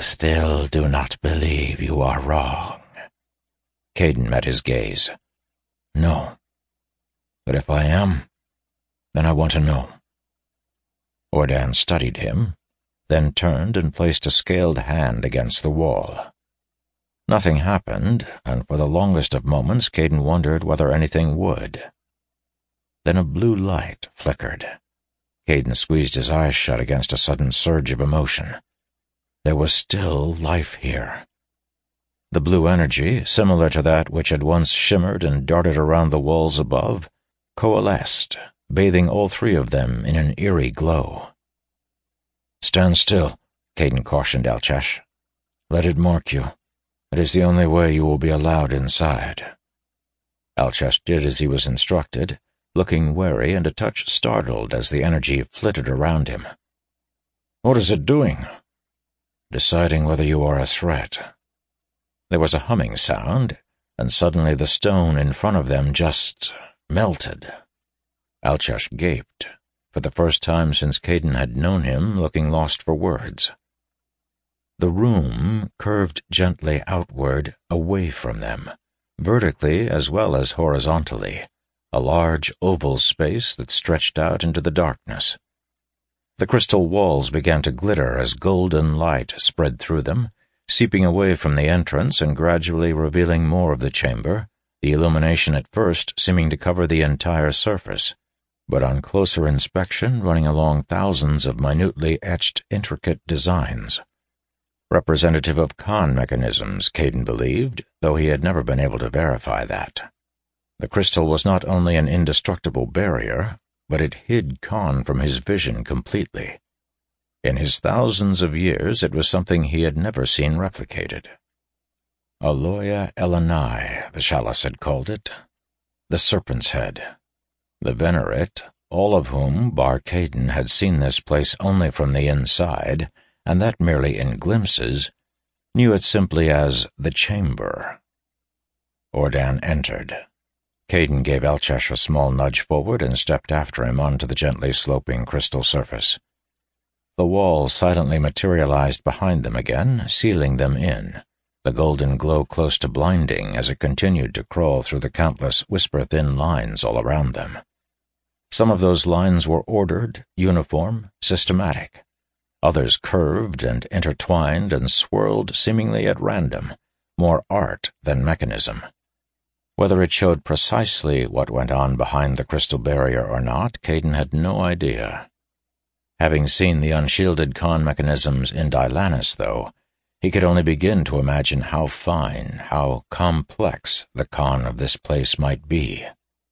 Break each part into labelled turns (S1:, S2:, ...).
S1: still do not believe you are wrong." Kaidan met his gaze. "No. But if I am, then I want to know." Ordan studied him, then turned and placed a scaled hand against the wall. Nothing happened, and for the longest of moments Kaidan wondered whether anything would. Then a blue light flickered. Kaidan squeezed his eyes shut against a sudden surge of emotion. There was still life here. The blue energy, similar to that which had once shimmered and darted around the walls above, coalesced, bathing all three of them in an eerie glow. "Stand still," Kaidan cautioned Alchesh. "Let it mark you. It is the only way you will be allowed inside." Alchesh did as he was instructed, looking wary and a touch startled as the energy flitted around him. "What is it doing?" "Deciding whether you are a threat." There was a humming sound, and suddenly the stone in front of them just melted. Alchesh gaped, for the first time since Kaidan had known him, looking lost for words. The room curved gently outward, away from them, vertically as well as horizontally, a large oval space that stretched out into the darkness. The crystal walls began to glitter as golden light spread through them, seeping away from the entrance and gradually revealing more of the chamber, the illumination at first seeming to cover the entire surface, but on closer inspection running along thousands of minutely etched, intricate designs. Representative of Khan mechanisms, Kaidan believed, though he had never been able to verify that. The crystal was not only an indestructible barrier, but it hid Khan from his vision completely. In his thousands of years, it was something he had never seen replicated. Aloya Elanai, the chalice had called it. The serpent's head. The Venerate, all of whom, bar Kaidan, had seen this place only from the inside, and that merely in glimpses, knew it simply as the chamber. Ordan entered. Kaidan gave Alchesh a small nudge forward and stepped after him onto the gently sloping crystal surface. The wall silently materialized behind them again, sealing them in, the golden glow close to blinding as it continued to crawl through the countless whisper-thin lines all around them. Some of those lines were ordered, uniform, systematic. Others curved and intertwined and swirled seemingly at random, more art than mechanism. Whether it showed precisely what went on behind the crystal barrier or not, Kaidan had no idea. Having seen the unshielded Khan mechanisms in Dylannis, though, he could only begin to imagine how fine, how complex the Khan of this place might be.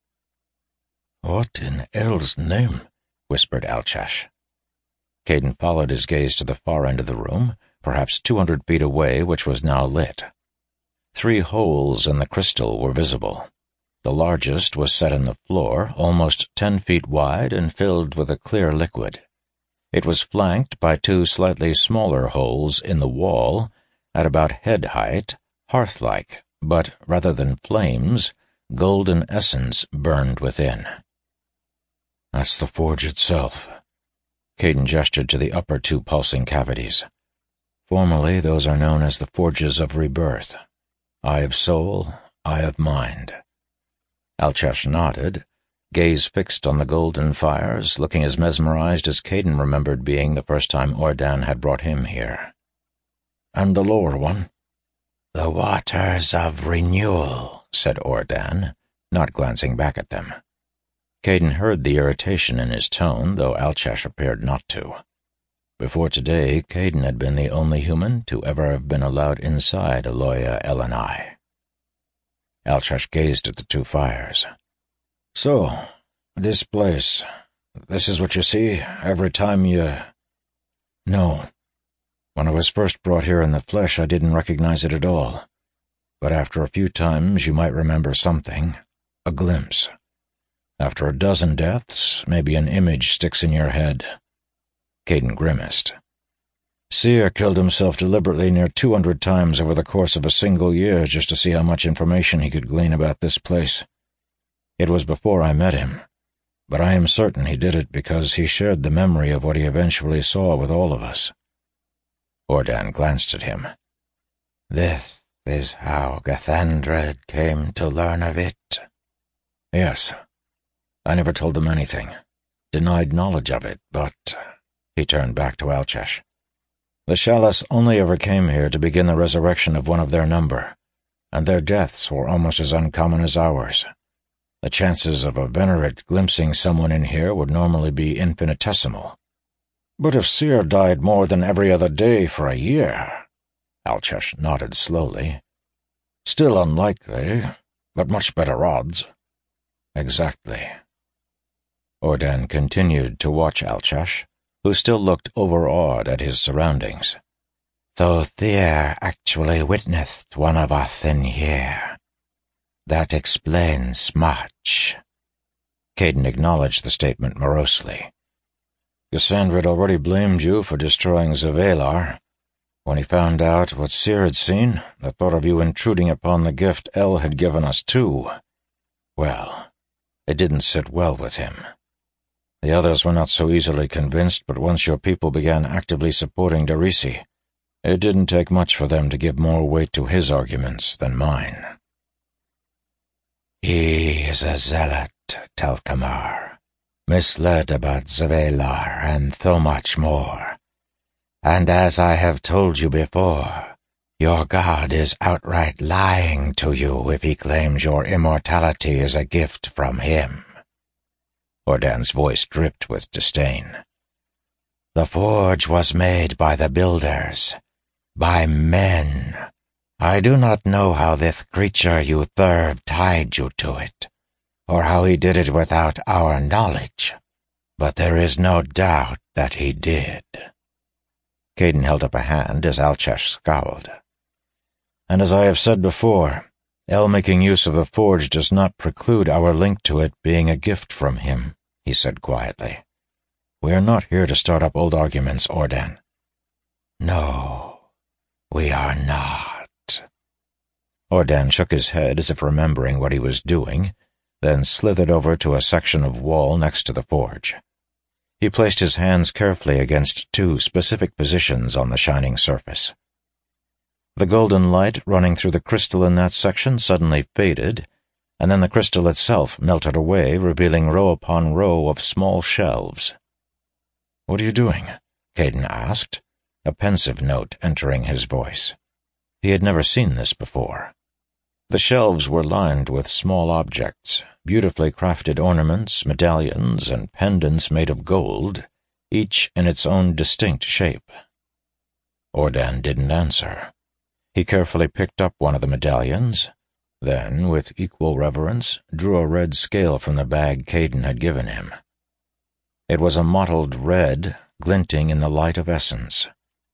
S1: "What in hell's name?" whispered Alchesh. Kaidan followed his gaze to the far end of the room, perhaps 200 feet away, which was now lit. 3 holes in the crystal were visible. The largest was set in the floor, almost 10 feet wide and filled with a clear liquid. It was flanked by 2 slightly smaller holes in the wall, at about head height, hearth-like, but rather than flames, golden essence burned within. "That's the forge itself." Kaidan gestured to the upper 2 pulsing cavities. "Formally, those are known as the Forges of Rebirth. Eye of soul, eye of mind." Alchesh nodded, gaze fixed on the golden fires, looking as mesmerized as Kaidan remembered being the first time Ordan had brought him here. "And the lower one?" "The Waters of Renewal," said Ordan, not glancing back at them. Kaidan heard the irritation in his tone, though Alchesh appeared not to. Before today, Kaidan had been the only human to ever have been allowed inside Aloya Elanai. Alchesh gazed at the 2 fires. "So, this place, this is what you see every time you—" "No. When I was first brought here in the flesh, I didn't recognize it at all. But after a few times, you might remember something, a glimpse. After a dozen deaths, maybe an image sticks in your head." Kaidan grimaced. "Seer killed himself deliberately near 200 times over the course of a single year just to see how much information he could glean about this place. It was before I met him, but I am certain he did it because he shared the memory of what he eventually saw with all of us." Ordan glanced at him. "This is how Gathandred came to learn of it?" "Yes. I never told them anything. Denied knowledge of it, but—" He turned back to Alchesh. "The Chalice only ever came here to begin the resurrection of one of their number, and their deaths were almost as uncommon as ours. The chances of a Venerate glimpsing someone in here would normally be infinitesimal. But if Seer died more than every other day for a year—" Alchesh nodded slowly. "Still unlikely, but much better odds." "Exactly." Ordan continued to watch Alchesh, who still looked overawed at his surroundings. "Though Seer actually witnessed one of us in here. That explains much." Kaidan acknowledged the statement morosely. "Gathandred already blamed you for destroying Zavelar. When he found out what Seer had seen, the thought of you intruding upon the gift El had given us too. Well, it didn't sit well with him. The others were not so easily convinced, but once your people began actively supporting Derisi, it didn't take much for them to give more weight to his arguments than mine." "He is a zealot, Telkamar, misled about Zavelar and so much more. And as I have told you before, your god is outright lying to you if he claims your immortality is a gift from him." Ordan's voice dripped with disdain. "The forge was made by the builders, by men. I do not know how this creature you serve tied you to it, or how he did it without our knowledge, but there is no doubt that he did." Kaidan held up a hand as Alchesh scowled. "And as I have said before, El making use of the forge does not preclude our link to it being a gift from him," he said quietly. "We are not here to start up old arguments, Ordan." "No, we are not." Ordan shook his head as if remembering what he was doing, then slithered over to a section of wall next to the forge. He placed his hands carefully against two specific positions on the shining surface. The golden light running through the crystal in that section suddenly faded, and then the crystal itself melted away, revealing row upon row of small shelves. "What are you doing?" Kaidan asked, a pensive note entering his voice. He had never seen this before. The shelves were lined with small objects, beautifully crafted ornaments, medallions, and pendants made of gold, each in its own distinct shape. Ordan didn't answer. He carefully picked up one of the medallions, then, with equal reverence, drew a red scale from the bag Kaidan had given him. It was a mottled red, glinting in the light of essence.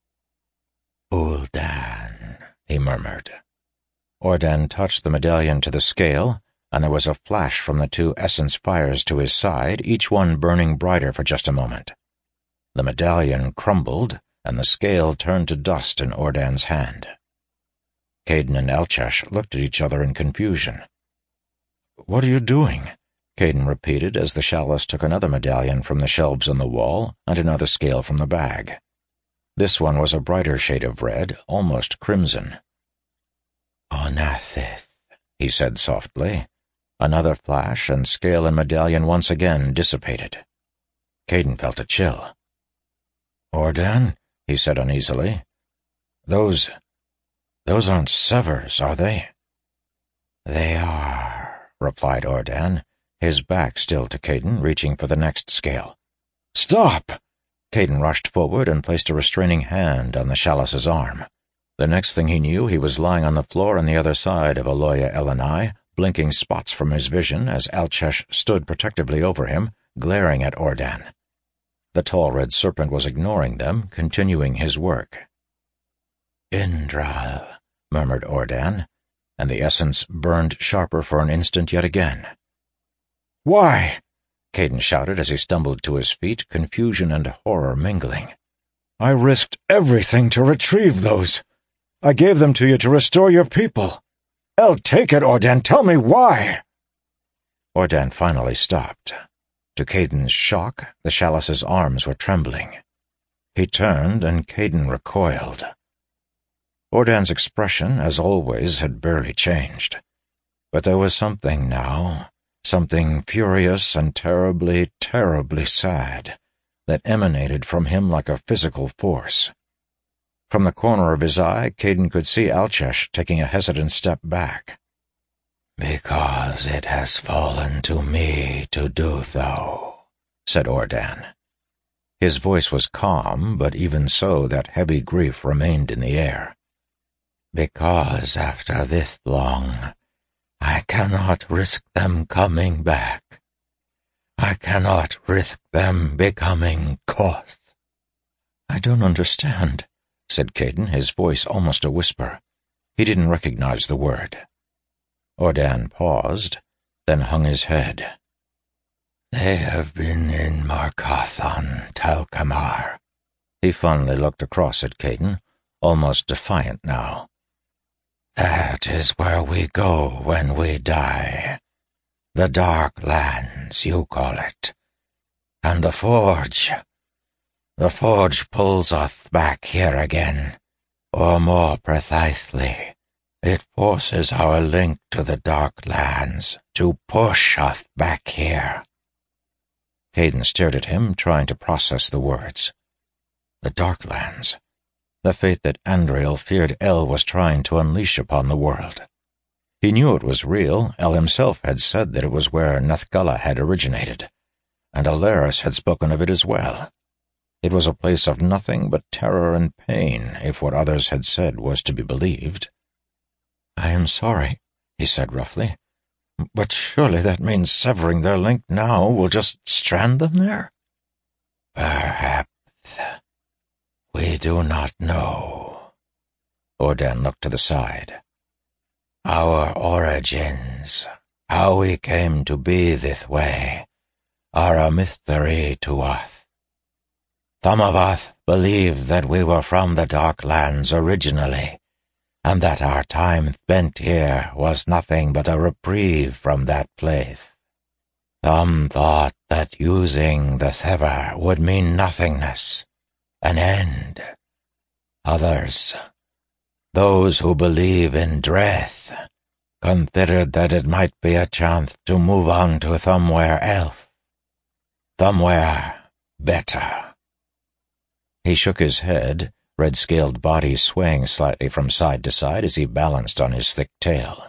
S1: "Uldan," he murmured. Ordan touched the medallion to the scale, and there was a flash from the two essence fires to his side, each one burning brighter for just a moment. The medallion crumbled, and the scale turned to dust in Ordan's hand. Kaidan and Alchesh looked at each other in confusion. "What are you doing?" Kaidan repeated as the Chalice took another medallion from the shelves on the wall and another scale from the bag. This one was a brighter shade of red, almost crimson. "Onassis," he said softly. Another flash, and scale and medallion once again dissipated. Kaidan felt a chill. "Ordan," he said uneasily, Those aren't severs, are they?" "They are," replied Ordan, his back still to Kaidan, reaching for the next scale. "Stop!" Kaidan rushed forward and placed a restraining hand on the Chalice's arm. The next thing he knew, he was lying on the floor on the other side of Aloya Elenai, blinking spots from his vision as Alchesh stood protectively over him, glaring at Ordan. The tall red serpent was ignoring them, continuing his work. "Indral," murmured Ordan, and the essence burned sharper for an instant yet again. "Why?" Kaidan shouted as he stumbled to his feet, confusion and horror mingling. "I risked everything to retrieve those. I gave them to you to restore your people. El, take it, Ordan. Tell me why." Ordan finally stopped. To Kaidan's shock, the Chalice's arms were trembling. He turned, and Kayden recoiled. Ordan's expression, as always, had barely changed. But there was something now, something furious and terribly, terribly sad, that emanated from him like a physical force. From the corner of his eye, Kayden could see Alcesh taking a hesitant step back. "Because it has fallen to me to do so," said Ordan. His voice was calm, but even so that heavy grief remained in the air. "Because after this long, I cannot risk them coming back. I cannot risk them becoming Koth." "I don't understand," said Kayden, his voice almost a whisper. He didn't recognize the word. Ordan paused, then hung his head. "They have been in Markathon, Telkamar." He fondly looked across at Kayden, almost defiant now. "That is where we go when we die. The Dark Lands, you call it. And the Forge pulls us back here again, or more precisely, it forces our link to the Dark Lands to push us back here." Kayden stared at him, trying to process the words. The Dark Lands. The fate that Andriel feared El was trying to unleash upon the world. He knew it was real. El himself had said that it was where Nethgalla had originated, and Alaris had spoken of it as well. It was a place of nothing but terror and pain, if what others had said was to be believed. "I am sorry," he said roughly, "but surely that means severing their link now will just strand them there?" "Perhaps. We do not know." Ordan looked to the side. "Our origins, how we came to be this way, are a mystery to us. Some of us believe that we were from the Dark Lands originally, and that our time spent here was nothing but a reprieve from that place. Some thought that using the sever would mean nothingness, an end. Others, those who believe in Dreth, considered that it might be a chance to move on to somewhere else, somewhere better." He shook his head, red-scaled body swaying slightly from side to side as he balanced on his thick tail.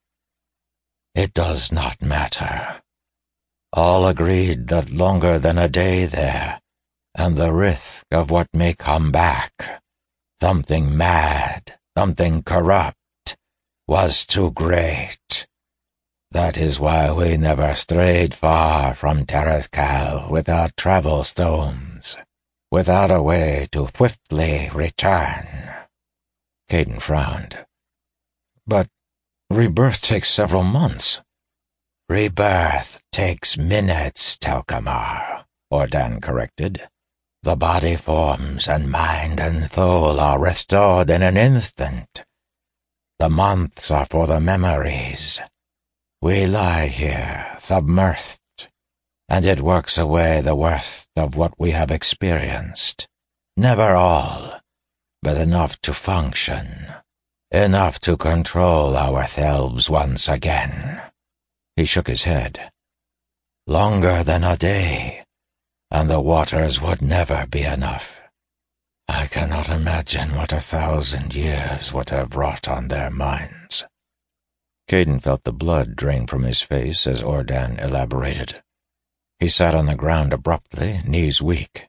S1: "It does not matter. All agreed that longer than a day there, and the risk of what may come back, something mad, something corrupt, was too great. That is why we never strayed far from Terazkal without travel stones, without a way to swiftly return." Kayden frowned. "But rebirth takes several months." "Rebirth takes minutes, Telkamar," Ordan corrected. "The body forms and mind and soul are restored in an instant. The months are for the memories. We lie here, submersed, and it works away the worst of what we have experienced. Never all, but enough to function, enough to control ourselves once again." He shook his head. "Longer than a day, and the waters would never be enough. I cannot imagine what 1,000 years would have wrought on their minds." Kayden felt the blood drain from his face as Ordan elaborated. He sat on the ground abruptly, knees weak.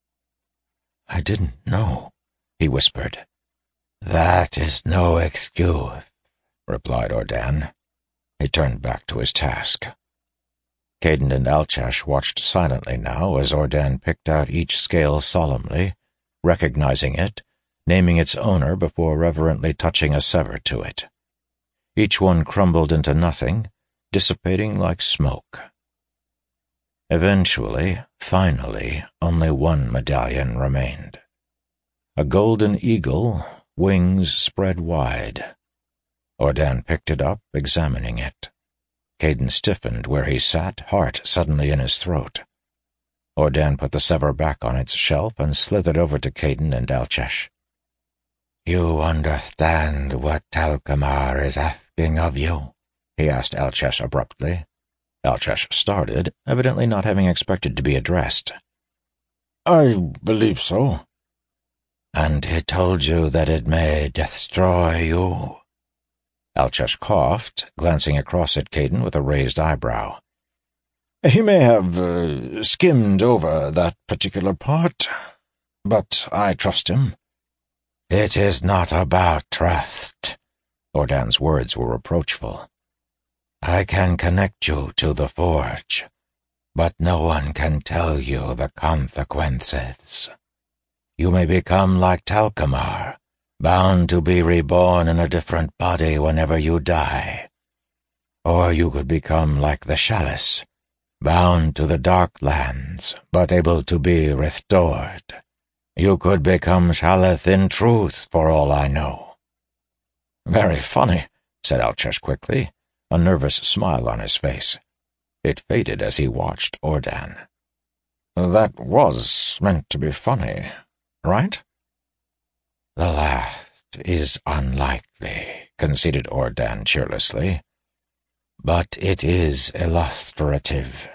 S1: "I didn't know," he whispered. "That is no excuse," replied Ordan. He turned back to his task. Kayden and Alcesh watched silently now as Ordan picked out each scale solemnly, recognizing it, naming its owner before reverently touching a sever to it. Each one crumbled into nothing, dissipating like smoke. Eventually, finally, only one medallion remained. A golden eagle, wings spread wide. Ordan picked it up, examining it. Kayden stiffened where he sat, heart suddenly in his throat. Ordan put the sever back on its shelf and slithered over to Kaidan and Alcesh. "You understand what Talcamar is asking of you?" he asked Alcesh abruptly. Alcesh started, evidently not having expected to be addressed. "I believe so." "And he told you that it may destroy you?" Alcesh coughed, glancing across at Kaidan with a raised eyebrow. "He may have skimmed over that particular part, but I trust him." "It is not about trust." Ordan's words were reproachful. "I can connect you to the forge, but no one can tell you the consequences. You may become like Talcamar, bound to be reborn in a different body whenever you die. Or you could become like the Chalice, bound to the Dark Lands, but able to be restored. You could become Shaleth in truth, for all I know." "Very funny," said Alcesh quickly, a nervous smile on his face. It faded as he watched Ordan. "That was meant to be funny, right?" "The last is unlikely," conceded Ordan cheerlessly. "But it is illustrative.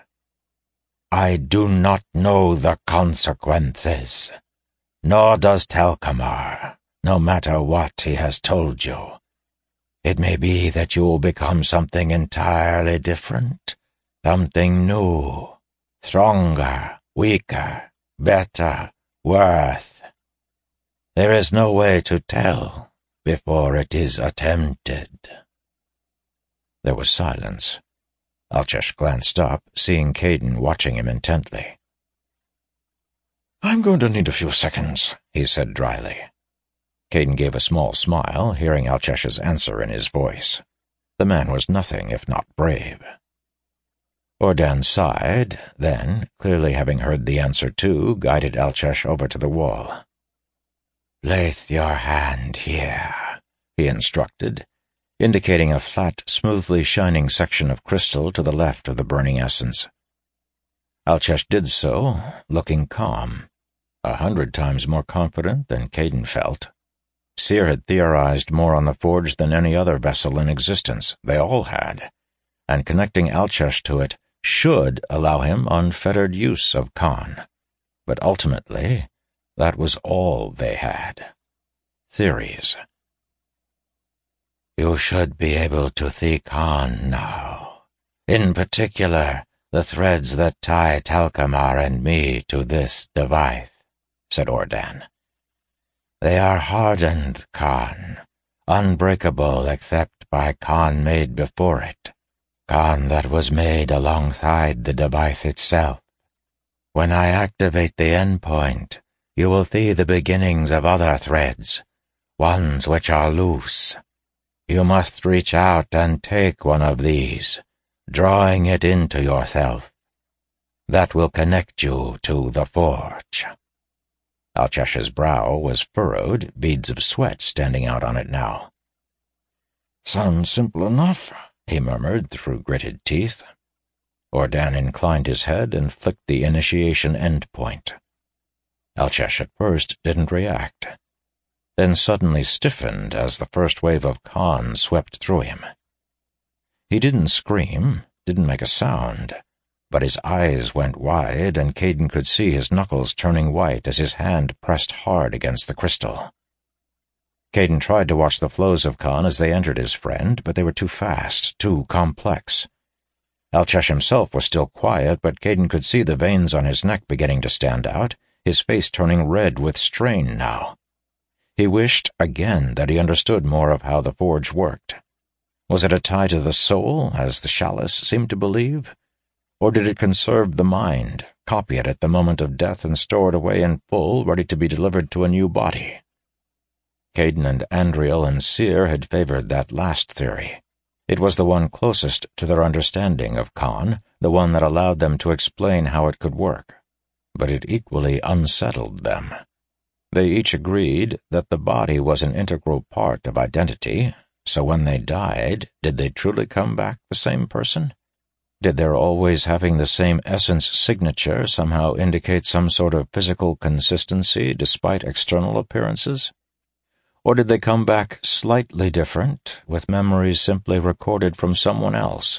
S1: I do not know the consequences, nor does Talcamar, no matter what he has told you. It may be that you will become something entirely different, something new, stronger, weaker, better, worse. There is no way to tell before it is attempted." There was silence. Alcesh glanced up, seeing Kaidan watching him intently. "I'm going to need a few seconds," he said dryly. Kaidan gave a small smile, hearing Alcesh's answer in his voice. The man was nothing if not brave. Ordan sighed, then, clearly having heard the answer too, guided Alcesh over to the wall. "Place your hand here," he instructed, indicating a flat, smoothly shining section of crystal to the left of the burning essence. Alcesh did so, looking calm, 100 times more confident than Kaidan felt. Cyr had theorized more on the forge than any other vessel in existence. They all had, and connecting Alcesh to it should allow him unfettered use of Khan. But ultimately, that was all they had. Theories. "You should be able to see Khan now. In particular, the threads that tie Talcamar and me to this device," said Ordan. "They are hardened Khan, unbreakable except by Khan made before it, Khan that was made alongside the device itself. When I activate the endpoint, you will see the beginnings of other threads, ones which are loose. You must reach out and take one of these, drawing it into yourself. That will connect you to the forge." Alcesh's brow was furrowed, beads of sweat standing out on it now. "Sounds simple enough," he murmured through gritted teeth. Ordan inclined his head and flicked the initiation endpoint. Alcesh at first didn't react, then suddenly stiffened as the first wave of Khan swept through him. He didn't scream, didn't make a sound, but his eyes went wide and Kaidan could see his knuckles turning white as his hand pressed hard against the crystal. Kaidan tried to watch the flows of Khan as they entered his friend, but they were too fast, too complex. Alcesh himself was still quiet, but Kaidan could see the veins on his neck beginning to stand out, his face turning red with strain now. He wished again that he understood more of how the forge worked. Was it a tie to the soul, as the Chalice seemed to believe? Or did it conserve the mind, copy it at the moment of death and store it away in full, ready to be delivered to a new body? Kaidan and Andriel and Cyr had favored that last theory. It was the one closest to their understanding of Khan, the one that allowed them to explain how it could work. But it equally unsettled them. They each agreed that the body was an integral part of identity, so when they died, did they truly come back the same person? Did their always having the same essence signature somehow indicate some sort of physical consistency despite external appearances? Or did they come back slightly different, with memories simply recorded from someone else?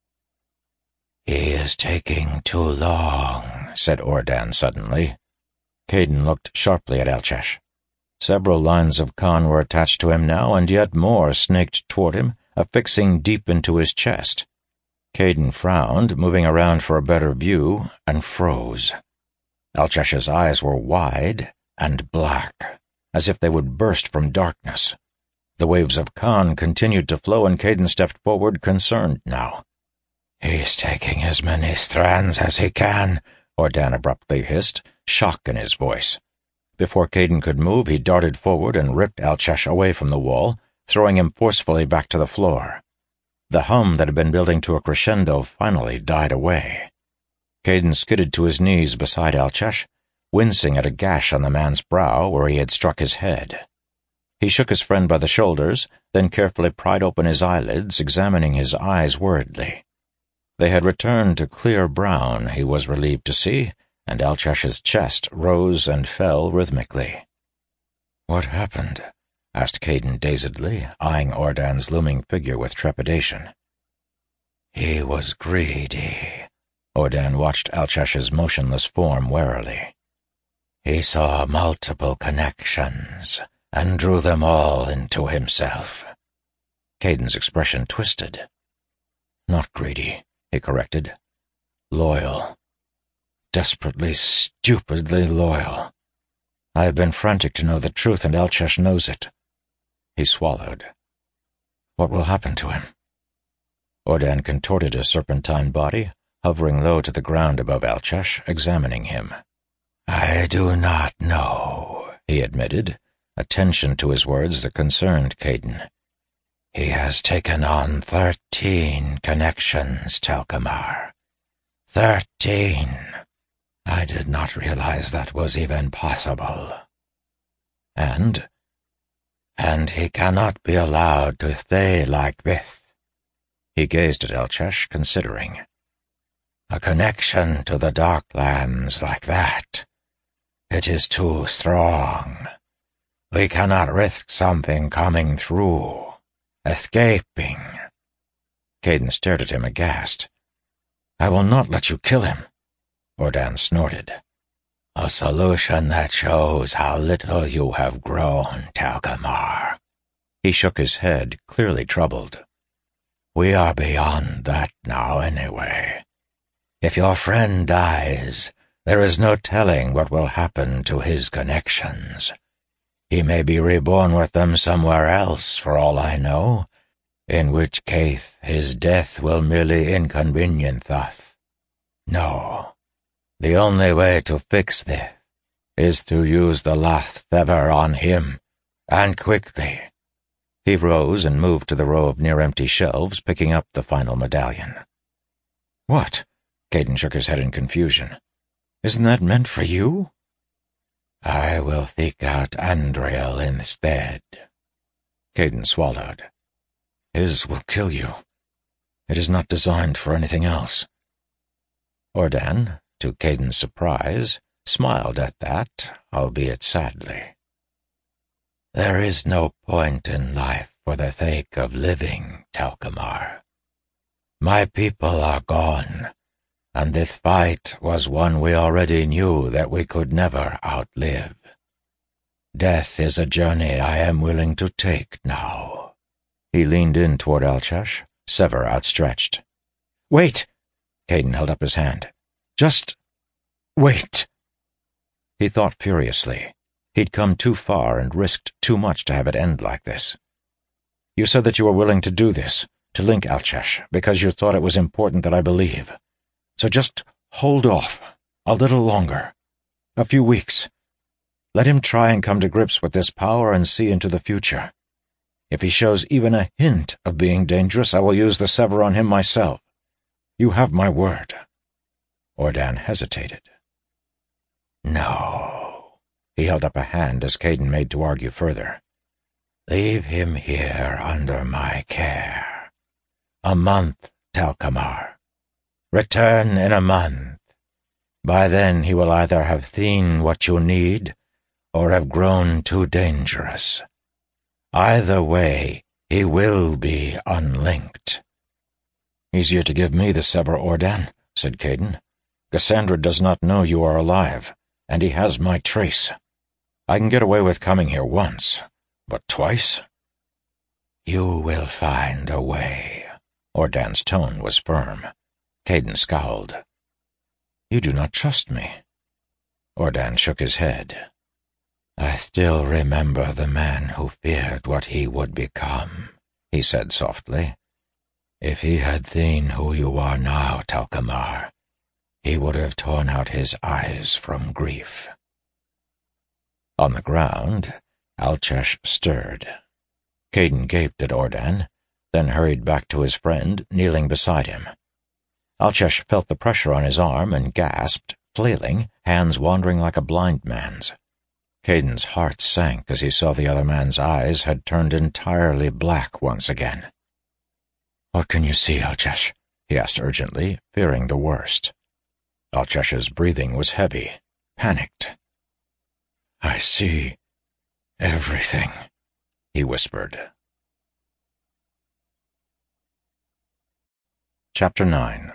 S1: "He is taking too long," said Ordan suddenly. Kaidan looked sharply at Alchesh. Several lines of Khan were attached to him now, and yet more snaked toward him, affixing deep into his chest. Kaidan frowned, moving around for a better view, and froze. Alchesh's eyes were wide and black, as if they would burst from darkness. The waves of Khan continued to flow, and Kaidan stepped forward, concerned now. "He's taking as many strands as he can," Ordan abruptly hissed, shock in his voice. Before Kaidan could move, he darted forward and ripped Alchesh away from the wall, throwing him forcefully back to the floor. The hum that had been building to a crescendo finally died away. Kaidan skidded to his knees beside Alchesh, wincing at a gash on the man's brow where he had struck his head. He shook his friend by the shoulders, then carefully pried open his eyelids, examining his eyes worriedly. They had returned to clear brown, he was relieved to see, and Alchesh's chest rose and fell rhythmically. "What happened?" asked Kaidan dazedly, eyeing Ordan's looming figure with trepidation. "He was greedy." Ordan watched Alchesh's motionless form warily. "He saw multiple connections and drew them all into himself." Kaidan's expression twisted. "Not greedy," he corrected. "Loyal. Desperately, stupidly loyal. I have been frantic to know the truth, and Alchesh knows it." He swallowed. "What will happen to him?" Ordan contorted his serpentine body, hovering low to the ground above Alchesh, examining him. "I do not know," he admitted, a tension to his words that concerned Kaidan. "He has taken on 13 connections, Telkamar. 13. I did not realize that was even possible. And he cannot be allowed to stay like this." He gazed at Alchesh, considering. "A connection to the Darklands like that. It is too strong. We cannot risk something coming through, escaping." Kaidan stared at him aghast. "I will not let you kill him," Ordan snorted. "A solution that shows how little you have grown, Telkamar." He shook his head, clearly troubled. "We are beyond that now, anyway. If your friend dies, there is no telling what will happen to his connections. He may be reborn with them somewhere else, for all I know, in which case his death will merely inconvenience us. No, the only way to fix this is to use the last sever on him, and quickly." He rose and moved to the row of near-empty shelves, picking up the final medallion. "What?" Kaidan shook his head in confusion. "Isn't that meant for you?" "I will seek out Andriel instead." Kaidan swallowed. "His will kill you. It is not designed for anything else." Ordan, to Kaidan's surprise, smiled at that, albeit sadly. "There is no point in life for the sake of living, Telkamar. My people are gone, and this fight was one we already knew that we could never outlive. Death is a journey I am willing to take now." He leaned in toward Alchesh, sever outstretched. "Wait!" Kaidan held up his hand. "Just wait." He thought furiously. He'd come too far and risked too much to have it end like this. "You said that you were willing to do this, to link Alchesh, because you thought it was important that I believe. So just hold off, a little longer. A few weeks. Let him try and come to grips with this power and see into the future. If he shows even a hint of being dangerous, I will use the sever on him myself. You have my word." Ordan hesitated. "No." He held up a hand as Kaidan made to argue further. "Leave him here under my care. A month, Telkamar. Return in a month. By then he will either have seen what you need, or have grown too dangerous. Either way, he will be unlinked." "Easier to give me the Sever Ordan," said Kaidan. "Cassandra does not know you are alive, and he has my trace. I can get away with coming here once, but twice?" "You will find a way." Ordan's tone was firm. Kaidan scowled. "You do not trust me." Ordan shook his head. "I still remember the man who feared what he would become," he said softly. "If he had seen who you are now, Talkamar, he would have torn out his eyes from grief." On the ground, Alchesh stirred. Kaidan gaped at Ordan, then hurried back to his friend, kneeling beside him. Alchesh felt the pressure on his arm and gasped, flailing, hands wandering like a blind man's. Kaidan's heart sank as he saw the other man's eyes had turned entirely black once again. "What can you see, Alchesh?" he asked urgently, fearing the worst. Alchesh's breathing was heavy, panicked. "I see everything," he whispered. Chapter 9.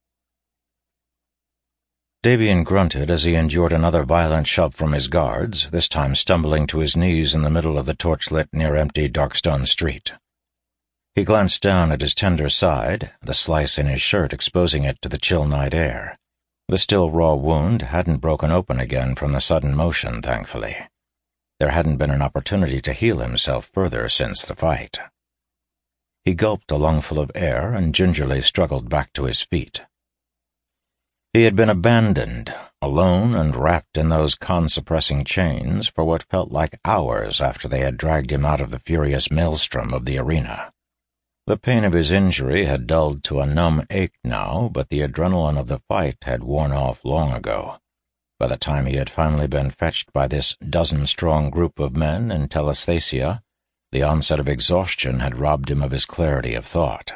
S1: Davian grunted as he endured another violent shove from his guards, this time stumbling to his knees in the middle of the torchlit, near-empty Darkstone street. He glanced down at his tender side, the slice in his shirt exposing it to the chill night air. The still raw wound hadn't broken open again from the sudden motion, thankfully. There hadn't been an opportunity to heal himself further since the fight. He gulped a lungful of air and gingerly struggled back to his feet. He had been abandoned, alone and wrapped in those con-suppressing chains for what felt like hours after they had dragged him out of the furious maelstrom of the arena. The pain of his injury had dulled to a numb ache now, but the adrenaline of the fight had worn off long ago. By the time he had finally been fetched by this dozen-strong group of men in Telesthesia, the onset of exhaustion had robbed him of his clarity of thought.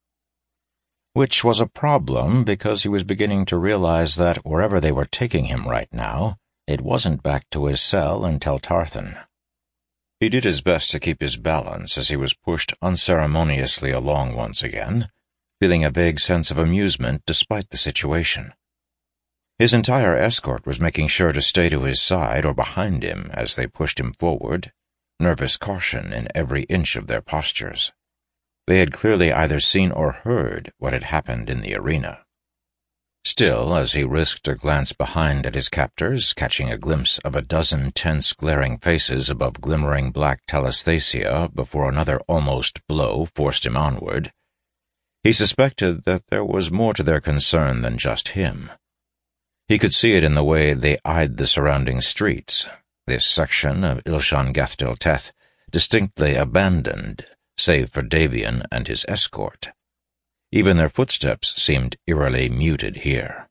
S1: Which was a problem because he was beginning to realize that wherever they were taking him right now, it wasn't back to his cell in Tel Tarthan. He did his best to keep his balance as he was pushed unceremoniously along once again, feeling a vague sense of amusement despite the situation. His entire escort was making sure to stay to his side or behind him as they pushed him forward, nervous caution in every inch of their postures. They had clearly either seen or heard what had happened in the arena. Still, as he risked a glance behind at his captors, catching a glimpse of a dozen tense, glaring faces above glimmering black Telesthesia before another almost blow forced him onward, he suspected that there was more to their concern than just him. He could see it in the way they eyed the surrounding streets, this section of Ilshan Gathtil Teth distinctly abandoned, save for Davian and his escort. Even their footsteps seemed eerily muted here.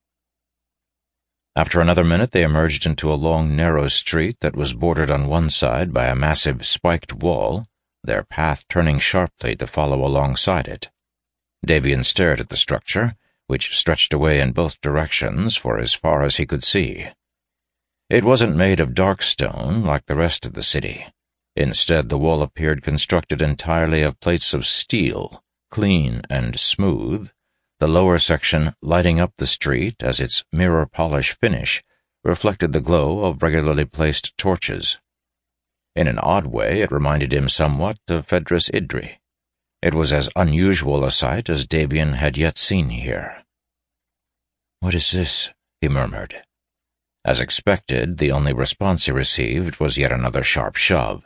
S1: After another minute they emerged into a long, narrow street that was bordered on one side by a massive spiked wall, their path turning sharply to follow alongside it. Davian stared at the structure, which stretched away in both directions for as far as he could see. It wasn't made of dark stone like the rest of the city. Instead, the wall appeared constructed entirely of plates of steel, clean and smooth, the lower section lighting up the street as its mirror-polish finish reflected the glow of regularly placed torches. In an odd way, it reminded him somewhat of Fedris Idri. It was as unusual a sight as Davian had yet seen here. "What is this?" he murmured. As expected, the only response he received was yet another sharp shove.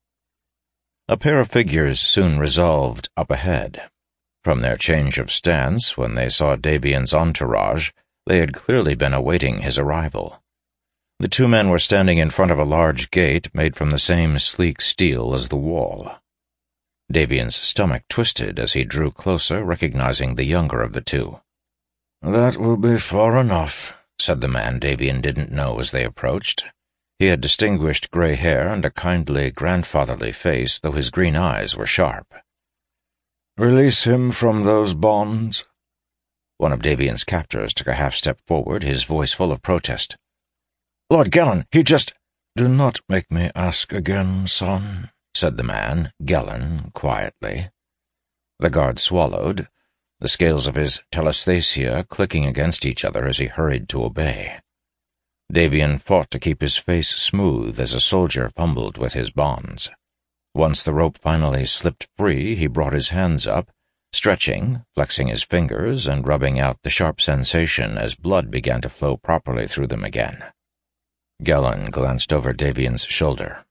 S1: A pair of figures soon resolved up ahead. From their change of stance when they saw Davian's entourage, they had clearly been awaiting his arrival. The two men were standing in front of a large gate made from the same sleek steel as the wall. Davian's stomach twisted as he drew closer, recognizing the younger of the two. "That will be far enough," said the man Davian didn't know as they approached. He had distinguished gray hair and a kindly, grandfatherly face, though his green eyes were sharp. "Release him from those bonds." One of Davian's captors took a half-step forward, his voice full of protest. "Lord Gellan, he just—" "Do not make me ask again, son," said the man, Gellan, quietly. The guard swallowed, the scales of his telesthesia clicking against each other as he hurried to obey. Davian fought to keep his face smooth as a soldier fumbled with his bonds. Once the rope finally slipped free, he brought his hands up, stretching, flexing his fingers, and rubbing out the sharp sensation as blood began to flow properly through them again. Gellan glanced over Davian's shoulder.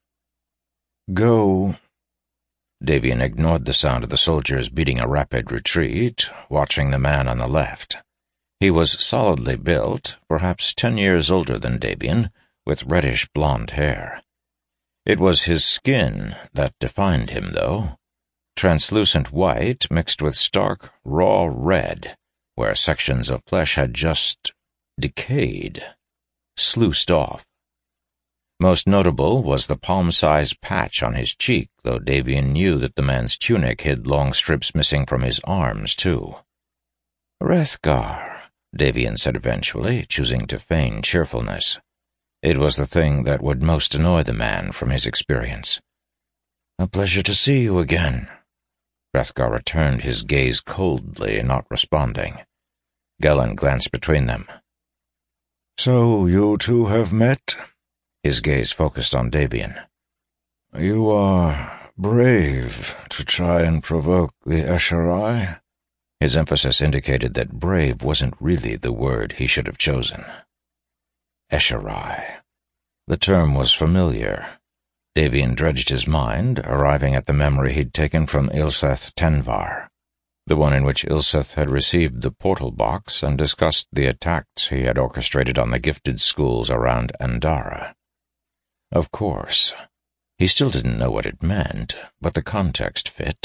S1: "Go." Davian ignored the sound of the soldiers beating a rapid retreat, watching the man on the left. He was solidly built, perhaps 10 years older than Davian, with reddish blonde hair. It was his skin that defined him, though. Translucent white mixed with stark, raw red, where sections of flesh had just decayed, sluiced off. Most notable was the palm-sized patch on his cheek, though Davian knew that the man's tunic hid long strips missing from his arms, too. "Hrothgar," Davian said eventually, choosing to feign cheerfulness. It was the thing that would most annoy the man from his experience. "A pleasure to see you again." Hrothgar returned his gaze coldly, not responding. Gellan glanced between them. "So you two have met?" His gaze focused on Davian. "You are brave to try and provoke the Esherai." His emphasis indicated that brave wasn't really the word he should have chosen. Esherai. The term was familiar. Davian dredged his mind, arriving at the memory he'd taken from Ilseth Tenvar, the one in which Ilseth had received the portal box and discussed the attacks he had orchestrated on the gifted schools around Andara. Of course, he still didn't know what it meant, but the context fit.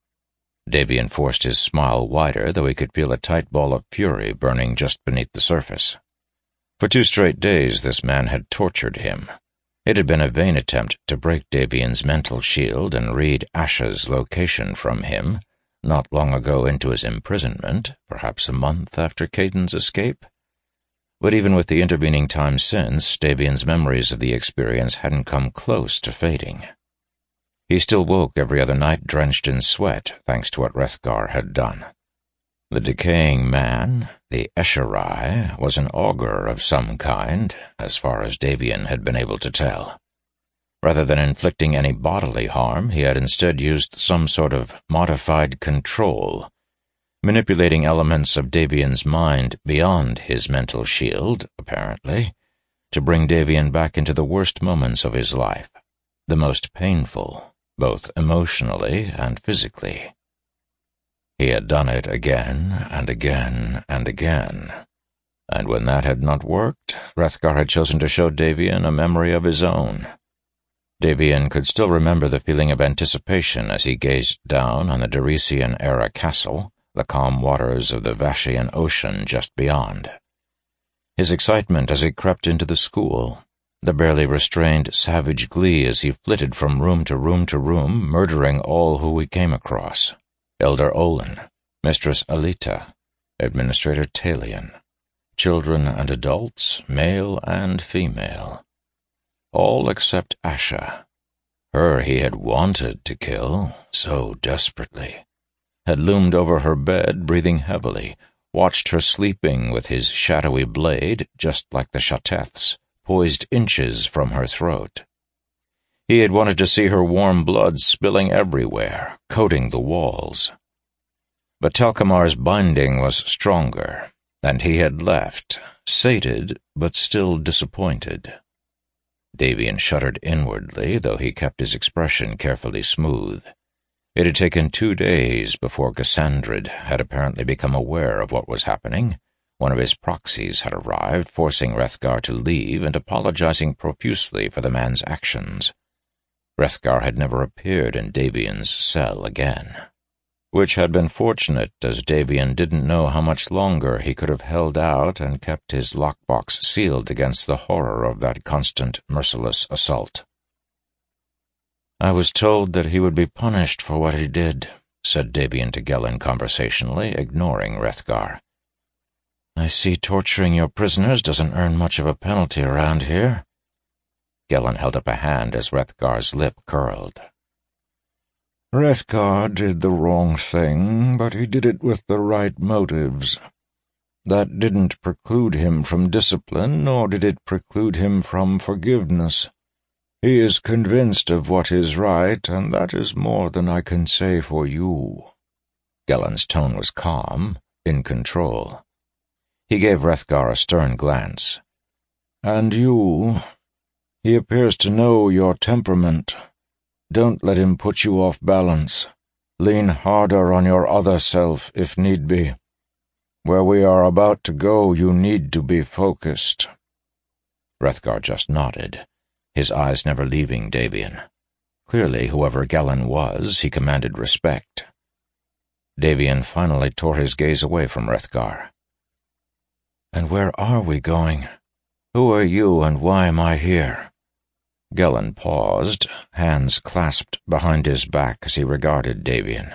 S1: Davian forced his smile wider, though he could feel a tight ball of fury burning just beneath the surface. For 2 straight days this man had tortured him. It had been a vain attempt to break Davian's mental shield and read Asha's location from him, not long ago into his imprisonment, perhaps a month after Caden's escape. But even with the intervening time since, Davian's memories of the experience hadn't come close to fading. He still woke every other night drenched in sweat, thanks to what Hrothgar had done. The decaying man, the Esherai, was an augur of some kind, as far as Davian had been able to tell. Rather than inflicting any bodily harm, he had instead used some sort of modified control, manipulating elements of Davian's mind beyond his mental shield, apparently, to bring Davian back into the worst moments of his life, the most painful, both emotionally and physically. He had done it again and again and again, and when that had not worked, Hrothgar had chosen to show Davian a memory of his own. Davian could still remember the feeling of anticipation as he gazed down on the Deresian-era castle, the calm waters of the Vashian Ocean just beyond. His excitement as he crept into the school, the barely restrained savage glee as he flitted from room to room to room, murdering all who he came across. Elder Olin, Mistress Alita, Administrator Talion, children and adults, male and female. All except Asha. Her he had wanted to kill so desperately. Had loomed over her bed, breathing heavily, watched her sleeping with his shadowy blade, just like the Shateth's, poised inches from her throat. He had wanted to see her warm blood spilling everywhere, coating the walls. But Telkamar's binding was stronger, and he had left, sated but still disappointed. Davian shuddered inwardly, though he kept his expression carefully smooth. It had taken 2 days before Cassandrid had apparently become aware of what was happening. One of his proxies had arrived, forcing Hrothgar to leave and apologizing profusely for the man's actions. Hrothgar had never appeared in Davian's cell again, which had been fortunate, as Davian didn't know how much longer he could have held out and kept his lockbox sealed against the horror of that constant, merciless assault. "I was told that he would be punished for what he did," said Davian to Gellan conversationally, ignoring Hrothgar. I see torturing your prisoners doesn't earn much of a penalty around here. Gellan held up a hand as Hrothgar's lip curled. Hrothgar did the wrong thing, but he did it with the right motives. That didn't preclude him from discipline, nor did it preclude him from forgiveness. He is convinced of what is right, and that is more than I can say for you. Gellan's tone was calm, in control. He gave Hrothgar a stern glance. And you, he appears to know your temperament. Don't let him put you off balance. Lean harder on your other self, if need be. Where we are about to go, you need to be focused. Hrothgar just nodded, his eyes never leaving Davian. Clearly, whoever Gellan was, he commanded respect. Davian finally tore his gaze away from Hrothgar. And where are we going? Who are you, and why am I here? Gellan paused, hands clasped behind his back as he regarded Davian.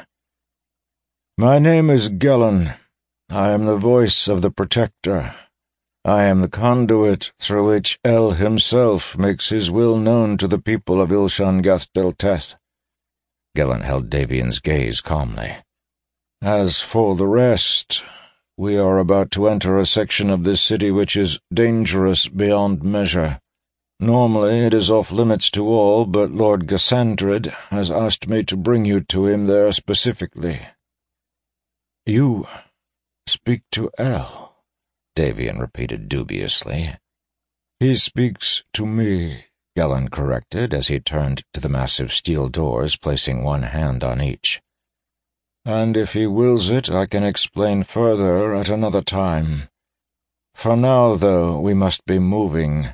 S1: My name is Gellan. I am the voice of the Protector. I am the conduit through which El himself makes his will known to the people of Ilshangath-del-Teth. Gellan held Davian's gaze calmly. As for the rest, we are about to enter a section of this city which is dangerous beyond measure. Normally it is off-limits to all, but Lord Gassandrid has asked me to bring you to him there specifically. You speak to El, Davian repeated dubiously. He speaks to me, Gellan corrected as he turned to the massive steel doors, placing one hand on each. And if he wills it, I can explain further at another time. For now, though, we must be moving.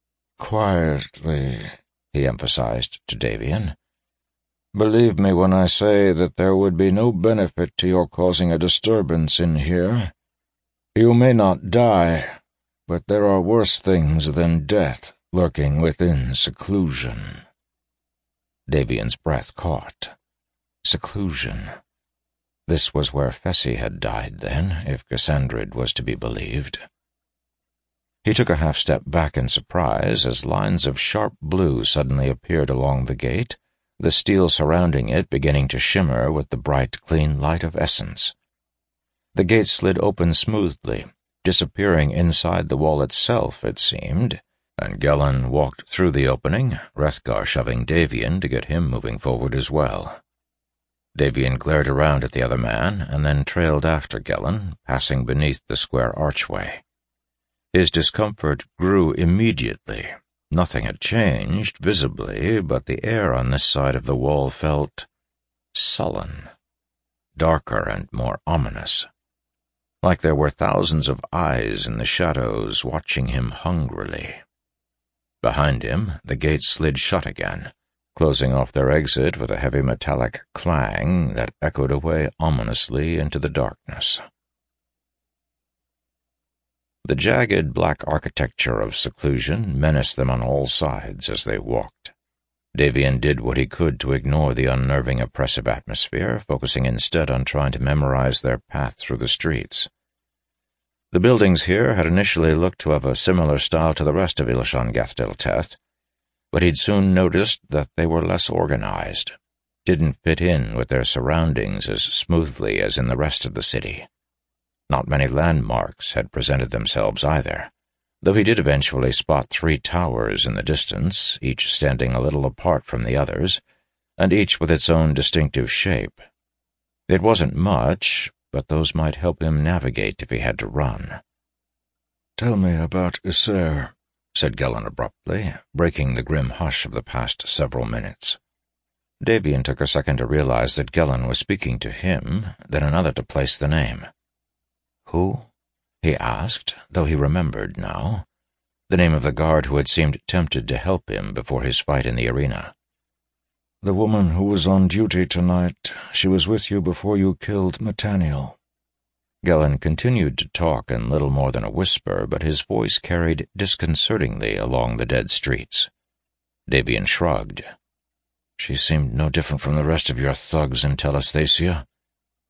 S1: Quietly, he emphasized to Davian. Believe me when I say that there would be no benefit to your causing a disturbance in here. You may not die, but there are worse things than death lurking within seclusion. Davian's breath caught. Seclusion. This was where Fesi had died, then, if Gassandrid was to be believed. He took a half-step back in surprise as lines of sharp blue suddenly appeared along the gate, the steel surrounding it beginning to shimmer with the bright, clean light of essence. The gate slid open smoothly, disappearing inside the wall itself, it seemed, and Gellan walked through the opening, Hrothgar shoving Davian to get him moving forward as well. Davian glared around at the other man and then trailed after Gellan, passing beneath the square archway. His discomfort grew immediately. Nothing had changed, visibly, but the air on this side of the wall felt sullen, darker and more ominous, like there were thousands of eyes in the shadows watching him hungrily. Behind him, the gate slid shut again, closing off their exit with a heavy metallic clang that echoed away ominously into the darkness. The jagged black architecture of seclusion menaced them on all sides as they walked. Davian did what he could to ignore the unnerving, oppressive atmosphere, focusing instead on trying to memorize their path through the streets. The buildings here had initially looked to have a similar style to the rest of Ilshangath-del-Teth, but he'd soon noticed that they were less organized, didn't fit in with their surroundings as smoothly as in the rest of the city. Not many landmarks had presented themselves either, though he did eventually spot 3 towers in the distance, each standing a little apart from the others, and each with its own distinctive shape. It wasn't much, but those might help him navigate if he had to run. "Tell me about Issair," said Gellan abruptly, breaking the grim hush of the past several minutes. Davian took a second to realize that Gellan was speaking to him, then another to place the name. "Who?" he asked, though he remembered now. The name of the guard who had seemed tempted to help him before his fight in the arena. "The woman who was on duty tonight. She was with you before you killed Nathaniel." Gellan continued to talk in little more than a whisper, but his voice carried disconcertingly along the dead streets. Davian shrugged. "She seemed no different from the rest of your thugs in Telesthesia."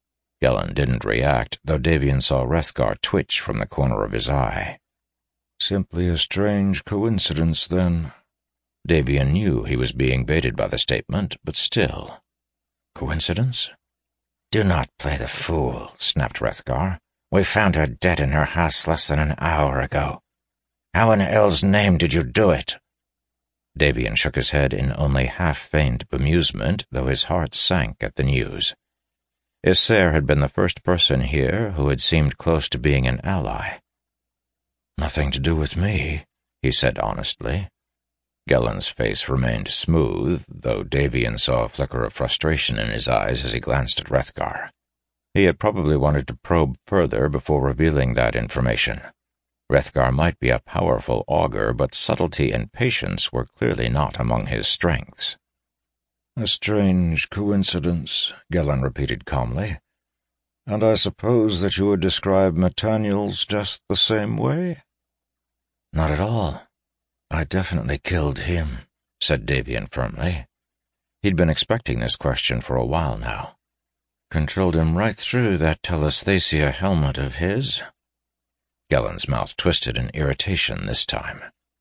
S1: Gellan didn't react, though Davian saw Hrothgar twitch from the corner of his eye. Simply a strange coincidence, then. Davian knew he was being baited by the statement, but still. Coincidence? Do not play the fool, snapped Hrothgar. We found her dead in her house less than an hour ago. How in hell's name did you do it? Davian shook his head in only half-feigned bemusement, though his heart sank at the news. Issair had been the first person here who had seemed close to being an ally. Nothing to do with me, he said honestly. Gellan's face remained smooth, though Davian saw a flicker of frustration in his eyes as he glanced at Hrothgar. He had probably wanted to probe further before revealing that information. Hrothgar might be a powerful augur, but subtlety and patience were clearly not among his strengths. A strange coincidence, Gellan repeated calmly. And I suppose that you would describe Metaniel's just the same way? Not at all. I definitely killed him, said Davian firmly. He'd been expecting this question for a while now. Controlled him right through that telesthesia helmet of his. Gellan's mouth twisted in irritation this time.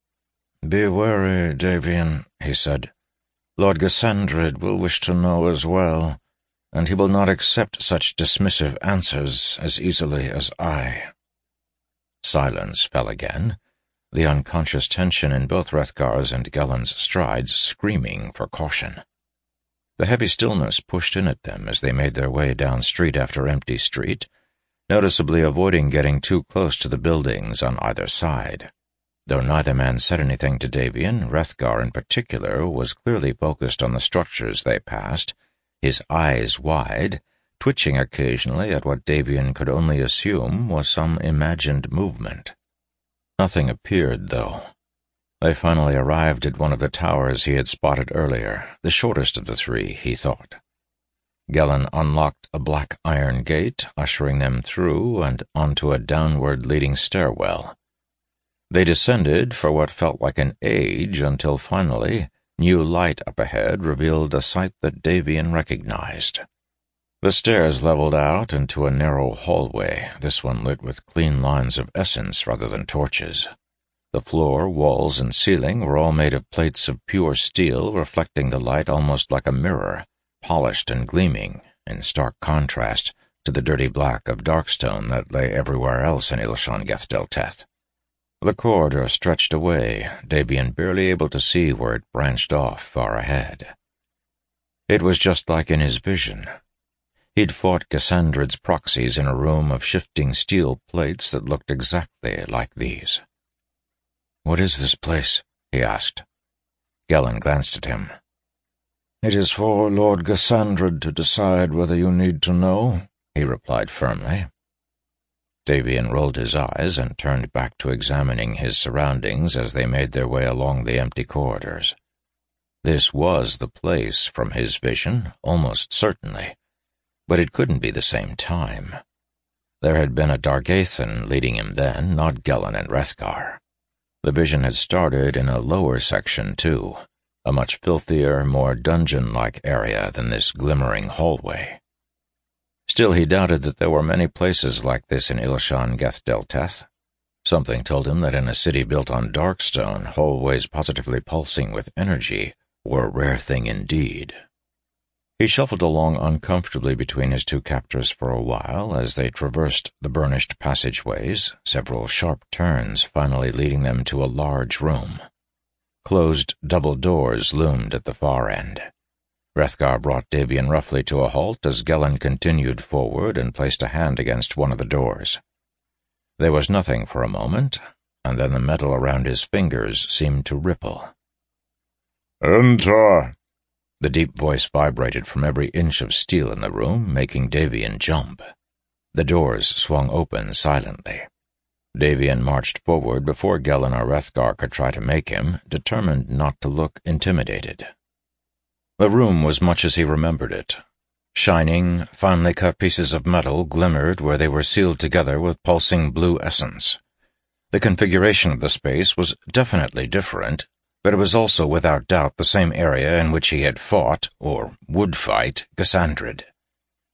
S1: Be wary, Davian, he said. Lord Ghasandrid will wish to know as well, and he will not accept such dismissive answers as easily as I. Silence fell again, the unconscious tension in both Hrothgar's and Gellan's strides screaming for caution. The heavy stillness pushed in at them as they made their way down street after empty street, noticeably avoiding getting too close to the buildings on either side. Though neither man said anything to Davian, Hrothgar in particular was clearly focused on the structures they passed, his eyes wide, twitching occasionally at what Davian could only assume was some imagined movement. Nothing appeared, though. They finally arrived at one of the towers he had spotted earlier, the shortest of the three, he thought. Gellan unlocked a black iron gate, ushering them through and onto a downward-leading stairwell. They descended for what felt like an age until finally, new light up ahead revealed a sight that Davian recognized. The stairs leveled out into a narrow hallway, this one lit with clean lines of essence rather than torches. The floor, walls, and ceiling were all made of plates of pure steel, reflecting the light almost like a mirror, polished and gleaming, in stark contrast to the dirty black of darkstone that lay everywhere else in Ilshan Geth-Del-Teth. The corridor stretched away, Davian barely able to see where it branched off far ahead. It was just like in his vision. He'd fought Ghasandrid's proxies in a room of shifting steel plates that looked exactly like these. "What is this place?" he asked. Gellan glanced at him. "It is for Lord Ghasandrid to decide whether you need to know," he replied firmly. Davian rolled his eyes and turned back to examining his surroundings as they made their way along the empty corridors. This was the place from his vision, almost certainly, but it couldn't be the same time. There had been a Dargathan leading him then, not Gellan and Hrothgar. The vision had started in a lower section, too, a much filthier, more dungeon-like area than this glimmering hallway. Still, he doubted that there were many places like this in Ilshan Geth-Del-Teth. Something told him that in a city built on darkstone, hallways positively pulsing with energy were a rare thing indeed. He shuffled along uncomfortably between his two captors for a while as they traversed the burnished passageways, several sharp turns finally leading them to a large room. Closed double doors loomed at the far end. Hrothgar brought Davian roughly to a halt as Gellan continued forward and placed a hand against one of the doors. There was nothing for a moment, and then the metal around his fingers seemed to ripple. "Enter!" The deep voice vibrated from every inch of steel in the room, making Davian jump. The doors swung open silently. Davian marched forward before Gellan or Hrothgar could try to make him, determined not to look intimidated. The room was much as he remembered it. Shining, finely cut pieces of metal glimmered where they were sealed together with pulsing blue essence. The configuration of the space was definitely different, but it was also without doubt the same area in which he had fought, or would fight, Ghasandrid.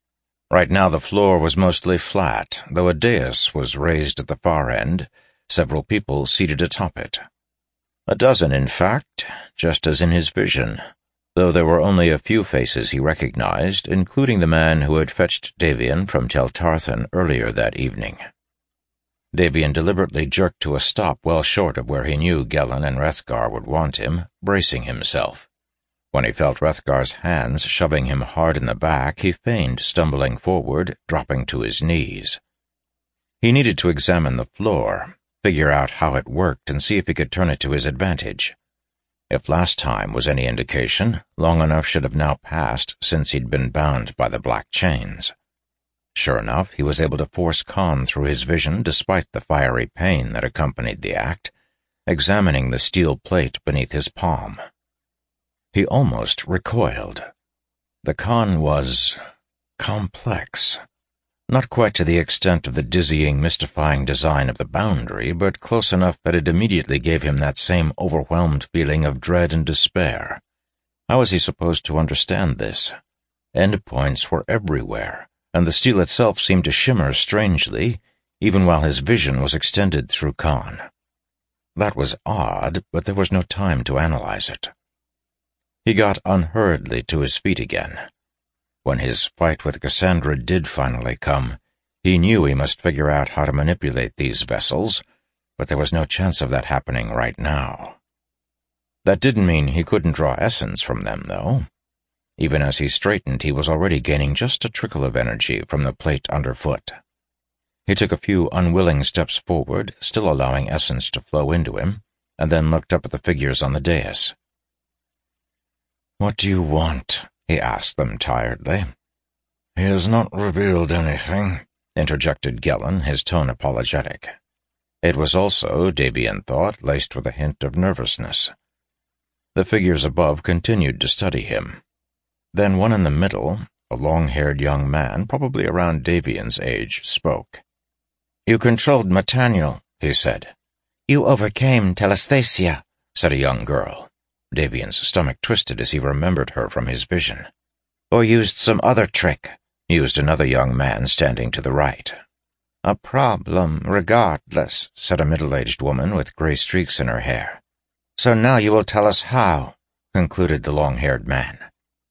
S1: Right now the floor was mostly flat, though a dais was raised at the far end, several people seated atop it. A dozen, in fact, just as in his vision, though there were only a few faces he recognized, including the man who had fetched Davian from Tel Tarthan earlier that evening. Davian deliberately jerked to a stop well short of where he knew Gellan and Hrothgar would want him, bracing himself. When he felt Hrothgar's hands shoving him hard in the back, he feigned stumbling forward, dropping to his knees. He needed to examine the floor, figure out how it worked, and see if he could turn it to his advantage. If last time was any indication, long enough should have now passed since he'd been bound by the black chains. Sure enough, he was able to force Khan through his vision despite the fiery pain that accompanied the act, examining the steel plate beneath his palm. He almost recoiled. The Khan was complex. Not quite to the extent of the dizzying, mystifying design of the Boundary, but close enough that it immediately gave him that same overwhelmed feeling of dread and despair. How was he supposed to understand this? Endpoints were everywhere, and the steel itself seemed to shimmer strangely, even while his vision was extended through Khan. That was odd, but there was no time to analyze it. He got unhurriedly to his feet again. When his fight with Cassandra did finally come, he knew he must figure out how to manipulate these vessels, but there was no chance of that happening right now. That didn't mean he couldn't draw essence from them, though. Even as he straightened, he was already gaining just a trickle of energy from the plate underfoot. He took a few unwilling steps forward, still allowing essence to flow into him, and then looked up at the figures on the dais. "What do you want?" he asked them tiredly. "He has not revealed anything," interjected Gellan, his tone apologetic. It was also, Davian thought, laced with a hint of nervousness. The figures above continued to study him. Then one in the middle, a long-haired young man, probably around Davian's age, spoke. "You controlled Metaniel," he said. "You overcame Telesthesia," said a young girl. Davian's stomach twisted as he remembered her from his vision. "Or used some other trick," mused another young man standing to the right. "A problem, regardless," said a middle-aged woman with gray streaks in her hair. "So now you will tell us how," concluded the long-haired man.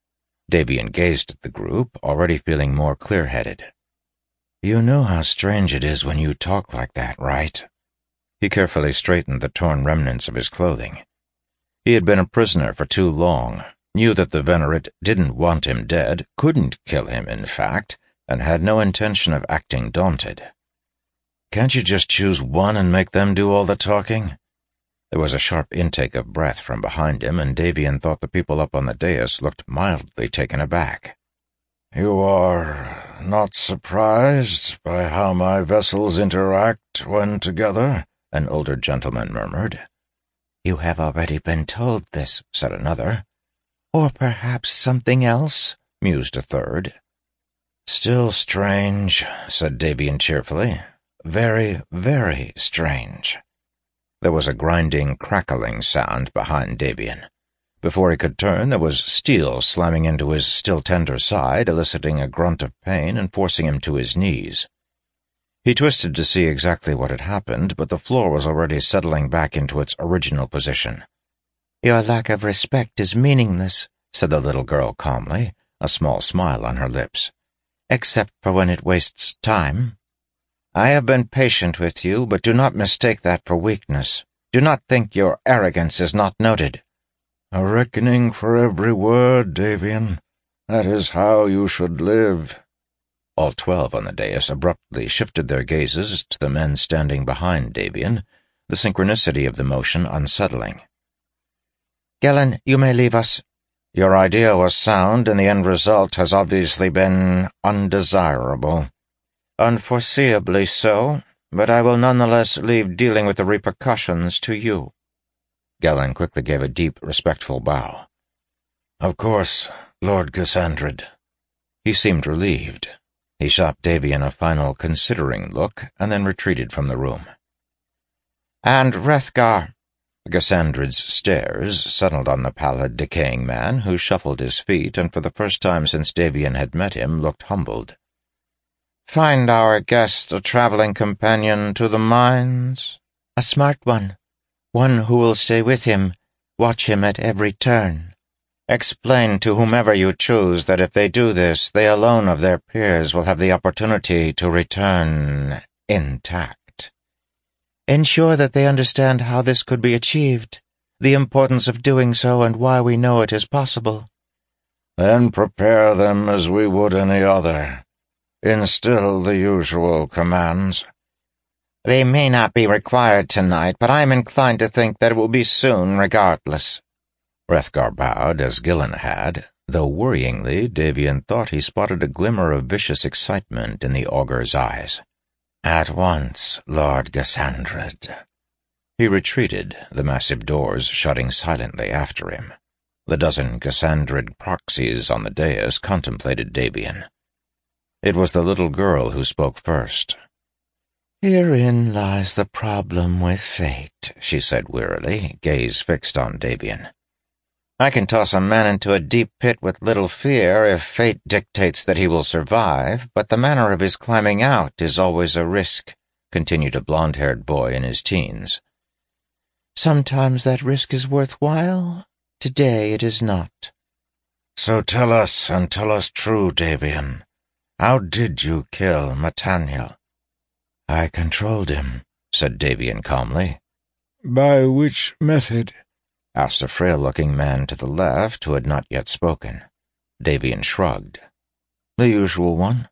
S1: Davian gazed at the group, already feeling more clear-headed. "You know how strange it is when you talk like that, right?" He carefully straightened the torn remnants of his clothing. He had been a prisoner for too long, knew that the Venerate didn't want him dead, couldn't kill him, in fact, and had no intention of acting daunted. "Can't you just choose one and make them do all the talking?" There was a sharp intake of breath from behind him, and Davian thought the people up on the dais looked mildly taken aback. "You are not surprised by how my vessels interact when together?" an older gentleman murmured. "You have already been told this," said another. "Or perhaps something else," mused a third. "Still strange," said Davian cheerfully. "Very, very strange." There was a grinding, crackling sound behind Davian. Before he could turn, there was steel slamming into his still tender side, eliciting a grunt of pain and forcing him to his knees. He twisted to see exactly what had happened, but the floor was already settling back into its original position. "Your lack of respect is meaningless," said the little girl calmly, a small smile on her lips. "Except for when it wastes time. I have been patient with you, but do not mistake that for weakness. Do not think your arrogance is not noted." "A reckoning for every word, Davian. That is how you should live." All 12 on the dais abruptly shifted their gazes to the men standing behind Davian, the synchronicity of the motion unsettling. "Gellan, you may leave us. Your idea was sound, and the end result has obviously been undesirable. Unforeseeably so, but I will nonetheless leave dealing with the repercussions to you." Gellan quickly gave a deep, respectful bow. "Of course, Lord Cassandrid." He seemed relieved. He shot Davian a final considering look, and then retreated from the room. "And Hrothgar." Cassandrid's stares settled on the pallid, decaying man, who shuffled his feet and for the first time since Davian had met him looked humbled. Find our guest a traveling companion to the mines. A smart one who will stay with him, watch him at every turn. Explain to whomever you choose that if they do this, they alone of their peers will have the opportunity to return intact. Ensure that they understand how this could be achieved, the importance of doing so, and why we know it is possible. Then prepare them as we would any other. Instill the usual commands. They may not be required tonight, but I am inclined to think that it will be soon regardless. Hrothgar bowed as Gillen had, though worryingly Davian thought he spotted a glimmer of vicious excitement in the augur's eyes. At once, Lord Gassandred. He retreated, the massive doors shutting silently after him. The dozen Gassandred proxies on the dais contemplated Davian. It was the little girl who spoke first. Herein lies the problem with fate, she said wearily, gaze fixed on Davian. I can toss a man into a deep pit with little fear if fate dictates that he will survive, but the manner of his climbing out is always a risk, continued a blond-haired boy in his teens. Sometimes that risk is worthwhile. Today it is not. So tell us, and tell us true, Davian. How did you kill Mataniel? I controlled him, said Davian calmly. By which method? Asked a frail-looking man to the left who had not yet spoken. Davian shrugged. The usual one.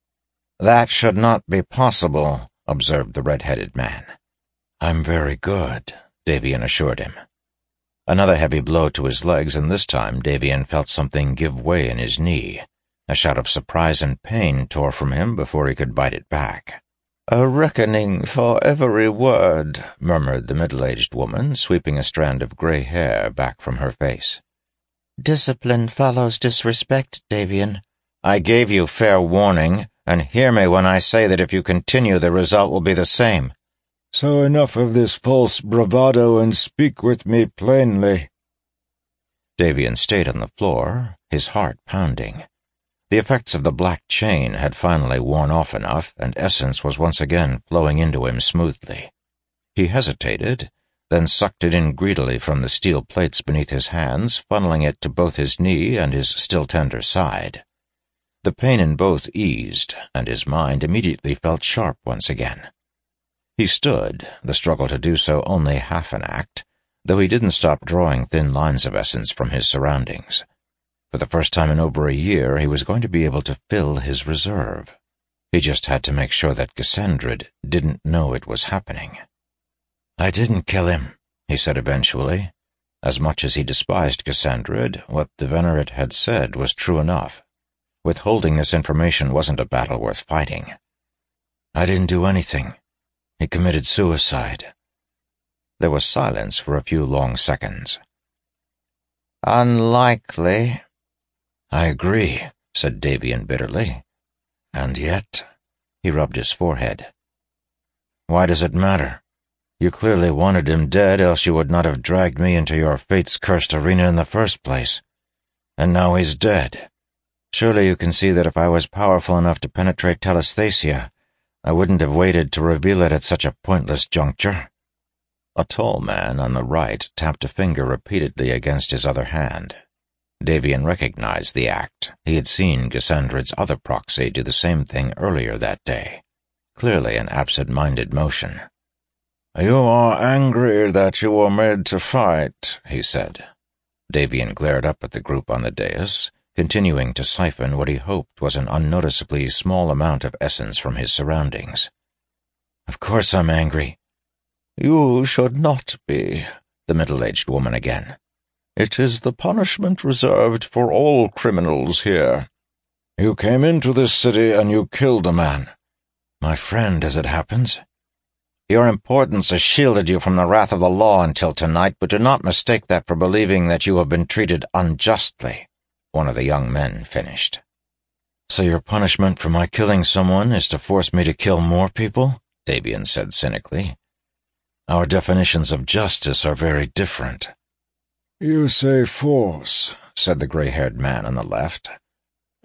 S1: That should not be possible, observed the red-headed man. I'm very good, Davian assured him. Another heavy blow to his legs, and this time Davian felt something give way in his knee. A shout of surprise and pain tore from him before he could bite it back. A reckoning for every word, murmured the middle-aged woman, sweeping a strand of grey hair back from her face. Discipline follows disrespect, Davian. I gave you fair warning, and hear me when I say that if you continue, the result will be the same. So enough of this false bravado and speak with me plainly. Davian stayed on the floor, his heart pounding. The effects of the black chain had finally worn off enough, and essence was once again flowing into him smoothly. He hesitated, then sucked it in greedily from the steel plates beneath his hands, funneling it to both his knee and his still tender side. The pain in both eased, and his mind immediately felt sharp once again. He stood, the struggle to do so only half an act, though he didn't stop drawing thin lines of essence from his surroundings. For the first time in over a year, he was going to be able to fill his reserve. He just had to make sure that Gassandred didn't know it was happening. I didn't kill him, he said eventually. As much as he despised Gassandred, what the Venerate had said was true enough. Withholding this information wasn't a battle worth fighting. I didn't do anything. He committed suicide. There was silence for a few long seconds. Unlikely. I agree, said Davian bitterly. And yet, he rubbed his forehead. Why does it matter? You clearly wanted him dead, else you would not have dragged me into your fate's-cursed arena in the first place. And now he's dead. Surely you can see that if I was powerful enough to penetrate Telesthesia, I wouldn't have waited to reveal it at such a pointless juncture. A tall man on the right tapped a finger repeatedly against his other hand. Davian recognized the act. He had seen Gassandred's other proxy do the same thing earlier that day. Clearly an absent-minded motion. You are angry that you were made to fight, he said. Davian glared up at the group on the dais, continuing to siphon what he hoped was an unnoticeably small amount of essence from his surroundings. Of course I'm angry. You should not be, the middle-aged woman again. It is the punishment reserved for all criminals here. You came into this city and you killed a man. My friend, as it happens. Your importance has shielded you from the wrath of the law until tonight, but do not mistake that for believing that you have been treated unjustly, one of the young men finished. So your punishment for my killing someone is to force me to kill more people? Davian said cynically. Our definitions of justice are very different. You say force, said the gray-haired man on the left.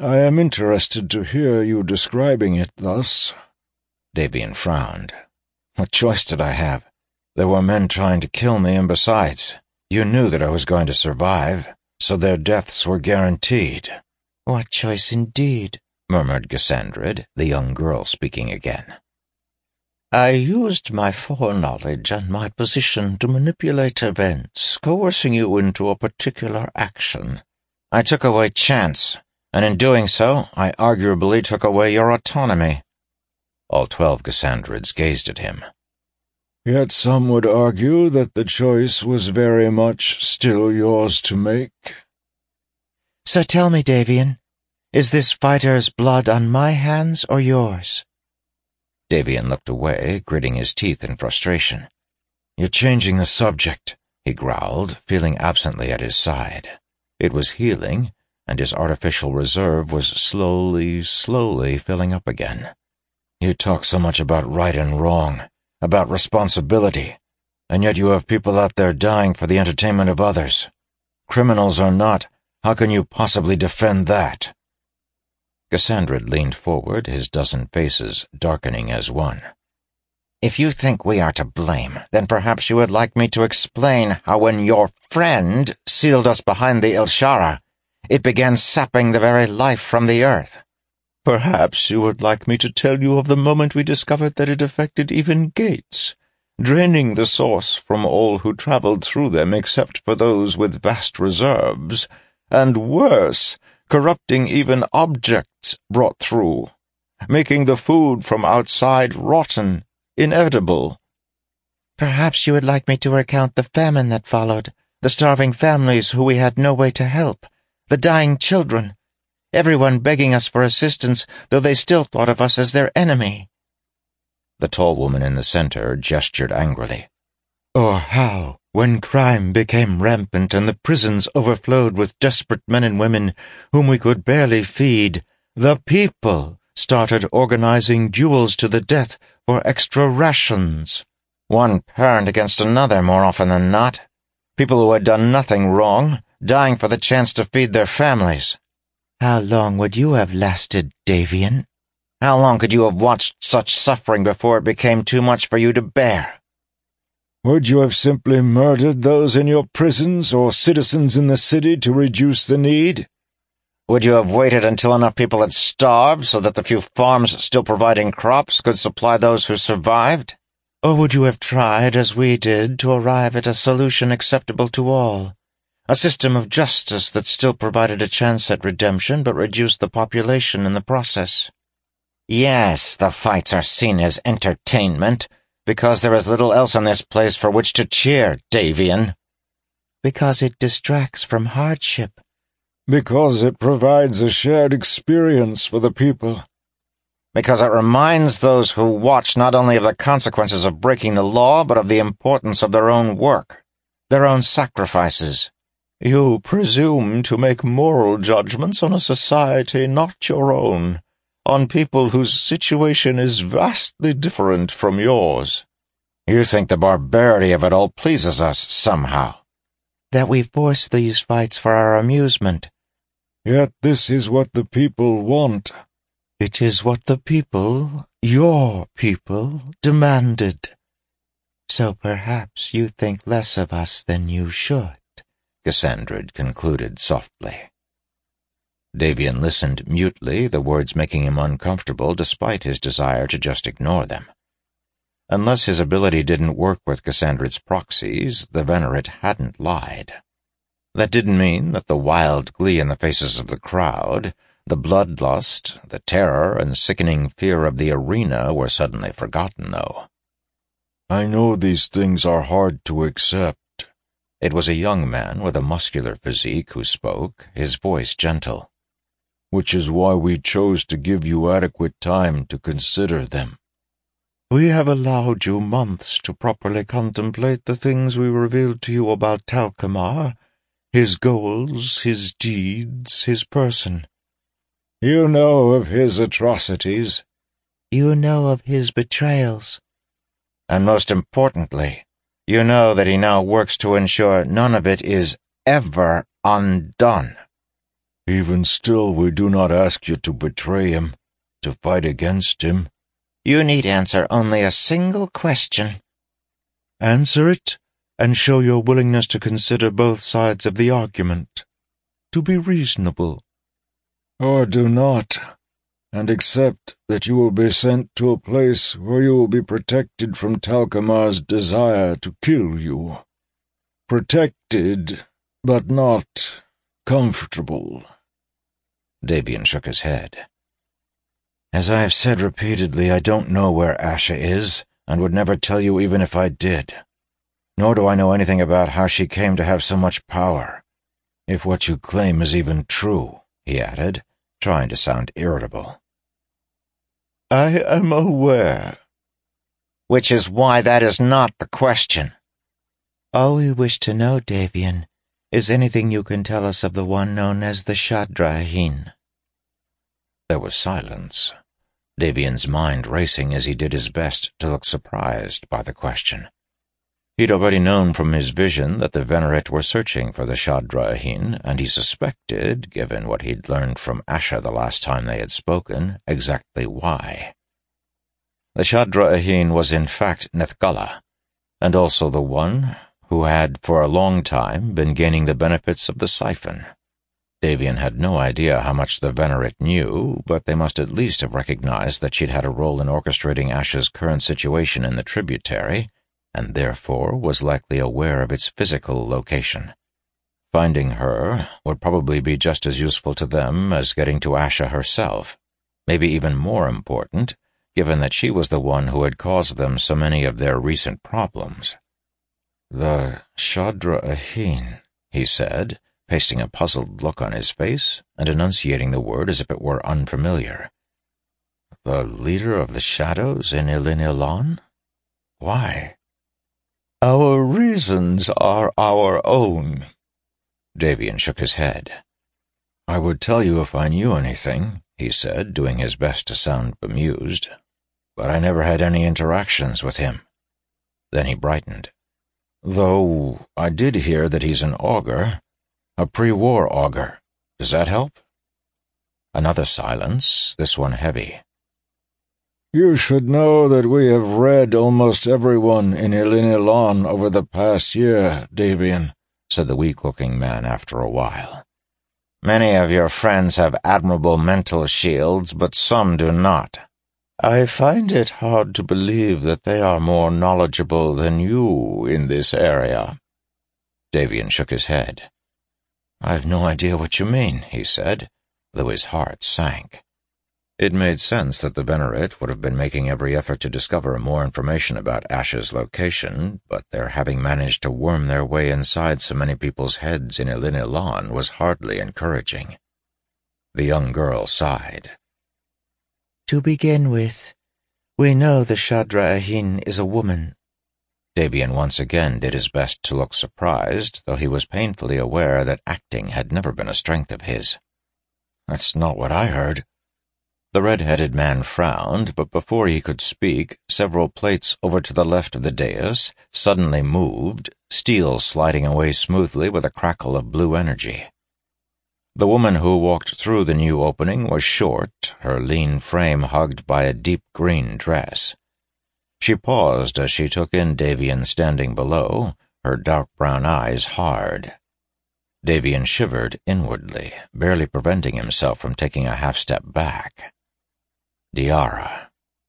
S2: I am interested to hear you describing it thus.
S1: Davian frowned. What choice did I have? There were men trying to kill me, and besides, you knew that I was going to survive, so their deaths were guaranteed.
S3: What choice indeed, murmured Cassandrid, the young girl speaking again. I used my foreknowledge and my position to manipulate events, coercing you into a particular action. I took away chance, and in doing so, I arguably took away your autonomy. All 12 Cassandrids gazed at him.
S2: Yet some would argue that the choice was very much still yours to make.
S3: So tell me, Davian, is this fighter's blood on my hands or yours?
S1: Davian looked away, gritting his teeth in frustration. You're changing the subject, he growled, feeling absently at his side. It was healing, and his artificial reserve was slowly filling up again. You talk so much about right and wrong, about responsibility, and yet you have people out there dying for the entertainment of others. Criminals or not, how can you possibly defend that? Cassandrid leaned forward, his dozen faces darkening as one. If you think we are to blame, then perhaps you would like me to explain how when your friend sealed us behind the Ilshara, it began sapping the very life from the earth. Perhaps you would like me to tell you of the moment we discovered that it affected even gates, draining the source from all who traveled through them except for those with vast reserves, and worse, corrupting even objects brought through, making the food from outside rotten, inedible. Perhaps you would like me to recount the famine that followed, the starving families who we had no way to help, the dying children, everyone begging us for assistance, though they still thought of us as their enemy. The tall woman in the center gestured angrily. Or how, when crime became rampant and the prisons overflowed with desperate men and women whom we could barely feed, the people started organizing duels to the death for extra rations. One parent against another more often than not. People who had done nothing wrong, dying for the chance to feed their families. How long would you have lasted, Davian? How long could you have watched such suffering before it became too much for you to bear?
S2: Would you have simply murdered those in your prisons or citizens in the city to reduce the need?
S1: Would you have waited until enough people had starved so that the few farms still providing crops could supply those who survived? Or would you have tried, as we did, to arrive at a solution acceptable to all? A system of justice that still provided a chance at redemption but reduced the population in the process. Yes, the fights are seen as entertainment, because there is little else in this place for which to cheer, Davian. Because it distracts from hardship.
S2: Because it provides a shared experience for the people.
S1: Because it reminds those who watch not only of the consequences of breaking the law, but of the importance of their own work, their own sacrifices. You presume to make moral judgments on a society not your own, on people whose situation is vastly different from yours. You think the barbarity of it all pleases us somehow. That we force these fights for our amusement.
S2: Yet this is what the people want.
S3: It is what the people, your people, demanded. So perhaps you think less of us than you should, Cassandrid concluded softly. Davian listened mutely, the words making him uncomfortable despite his desire to just ignore them. Unless his ability didn't work with Cassandrid's proxies, the Venerate hadn't lied. That didn't mean that the wild glee in the faces of the crowd, the bloodlust, the terror and sickening fear of the arena were suddenly forgotten, though.
S2: I know these things are hard to accept.
S1: It was a young man with a muscular physique who spoke, his voice gentle.
S2: Which is why we chose to give you adequate time to consider them.
S3: We have allowed you months to properly contemplate the things we revealed to you about Talcamar, his goals, his deeds, his person.
S2: You know of his atrocities.
S3: You know of his betrayals.
S1: And most importantly, you know that he now works to ensure none of it is ever undone.
S2: Even still, we do not ask you to betray him, to fight against him.
S3: You need answer only a single question.
S2: Answer it, and show your willingness to consider both sides of the argument, to be reasonable. Or do not, and accept that you will be sent to a place where you will be protected from Talcamar's desire to kill you. Protected, but not comfortable.
S1: Davian shook his head. As I have said repeatedly, I don't know where Asha is, and would never tell you even if I did. Nor do I know anything about how she came to have so much power. If what you claim is even true, he added, trying to sound irritable.
S2: I am aware.
S3: Which is why that is not the question.
S4: All we wish to know, Davian, is anything you can tell us of the one known as the Shadrahin.
S1: There was silence, Davian's mind racing as he did his best to look surprised by the question. He'd already known from his vision that the Venerate were searching for the Shadrahin, and he suspected, given what he'd learned from Asha the last time they had spoken, exactly why. The Shadrahin was in fact Nethgalla, and also the one who had for a long time been gaining the benefits of the siphon. Davian had no idea how much the Venerate knew, but they must at least have recognized that she'd had a role in orchestrating Asha's current situation in the tributary, and therefore was likely aware of its physical location. Finding her would probably be just as useful to them as getting to Asha herself, maybe even more important, given that she was the one who had caused them so many of their recent problems. "The Shadrahin," he said, pasting a puzzled look on his face and enunciating the word as if it were unfamiliar. "The leader of the shadows in Ilin-Ilon? Why?"
S2: "Our reasons are our own."
S1: Davian shook his head. "I would tell you if I knew anything," he said, doing his best to sound bemused, "but I never had any interactions with him." Then he brightened. "Though I did hear that he's an augur, a pre-war augur. Does that help?" Another silence, this one heavy.
S2: "You should know that we have read almost everyone in Ilin-Ilon over the past year, Davian,"
S1: said the weak-looking man after a while.
S3: Many of your friends have admirable mental shields, but some do not.
S2: I find it hard to believe that they are more knowledgeable than you in this area.
S1: Davian shook his head. "I've no idea what you mean," he said, though his heart sank. It made sense that the Venerate would have been making every effort to discover more information about Asha's location, but their having managed to worm their way inside so many people's heads in Ilin-Ilon was hardly encouraging. The young girl sighed.
S4: To begin with, we know the Shadrahin is a woman.
S1: Davian once again did his best to look surprised, though he was painfully aware that acting had never been a strength of his. "That's not what I heard." The red-headed man frowned, but before he could speak, several plates over to the left of the dais suddenly moved, steel sliding away smoothly with a crackle of blue energy. The woman who walked through the new opening was short, her lean frame hugged by a deep green dress. She paused as she took in Davian standing below, her dark brown eyes hard. Davian shivered inwardly, barely preventing himself from taking a half-step back. Diara.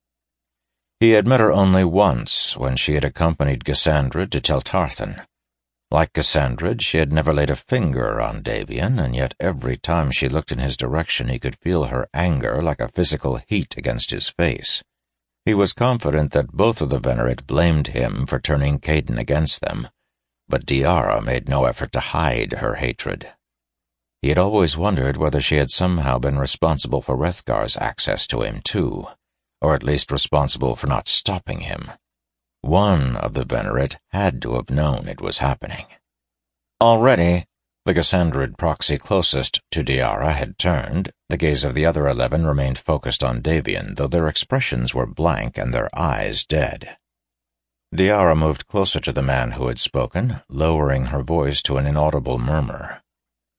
S1: He had met her only once, when she had accompanied Cassandra to Teltarthan. Like Cassandra, she had never laid a finger on Davian, and yet every time she looked in his direction he could feel her anger like a physical heat against his face. He was confident that both of the Venerate blamed him for turning Kaidan against them, but Diara made no effort to hide her hatred. He had always wondered whether she had somehow been responsible for Rethgar's access to him, too, or at least responsible for not stopping him. One of the Venerate had to have known it was happening. Already, the Cassandrid proxy closest to Diara had turned. The gaze of the other 11 remained focused on Davian, though their expressions were blank and their eyes dead. Diara moved closer to the man who had spoken, lowering her voice to an inaudible murmur.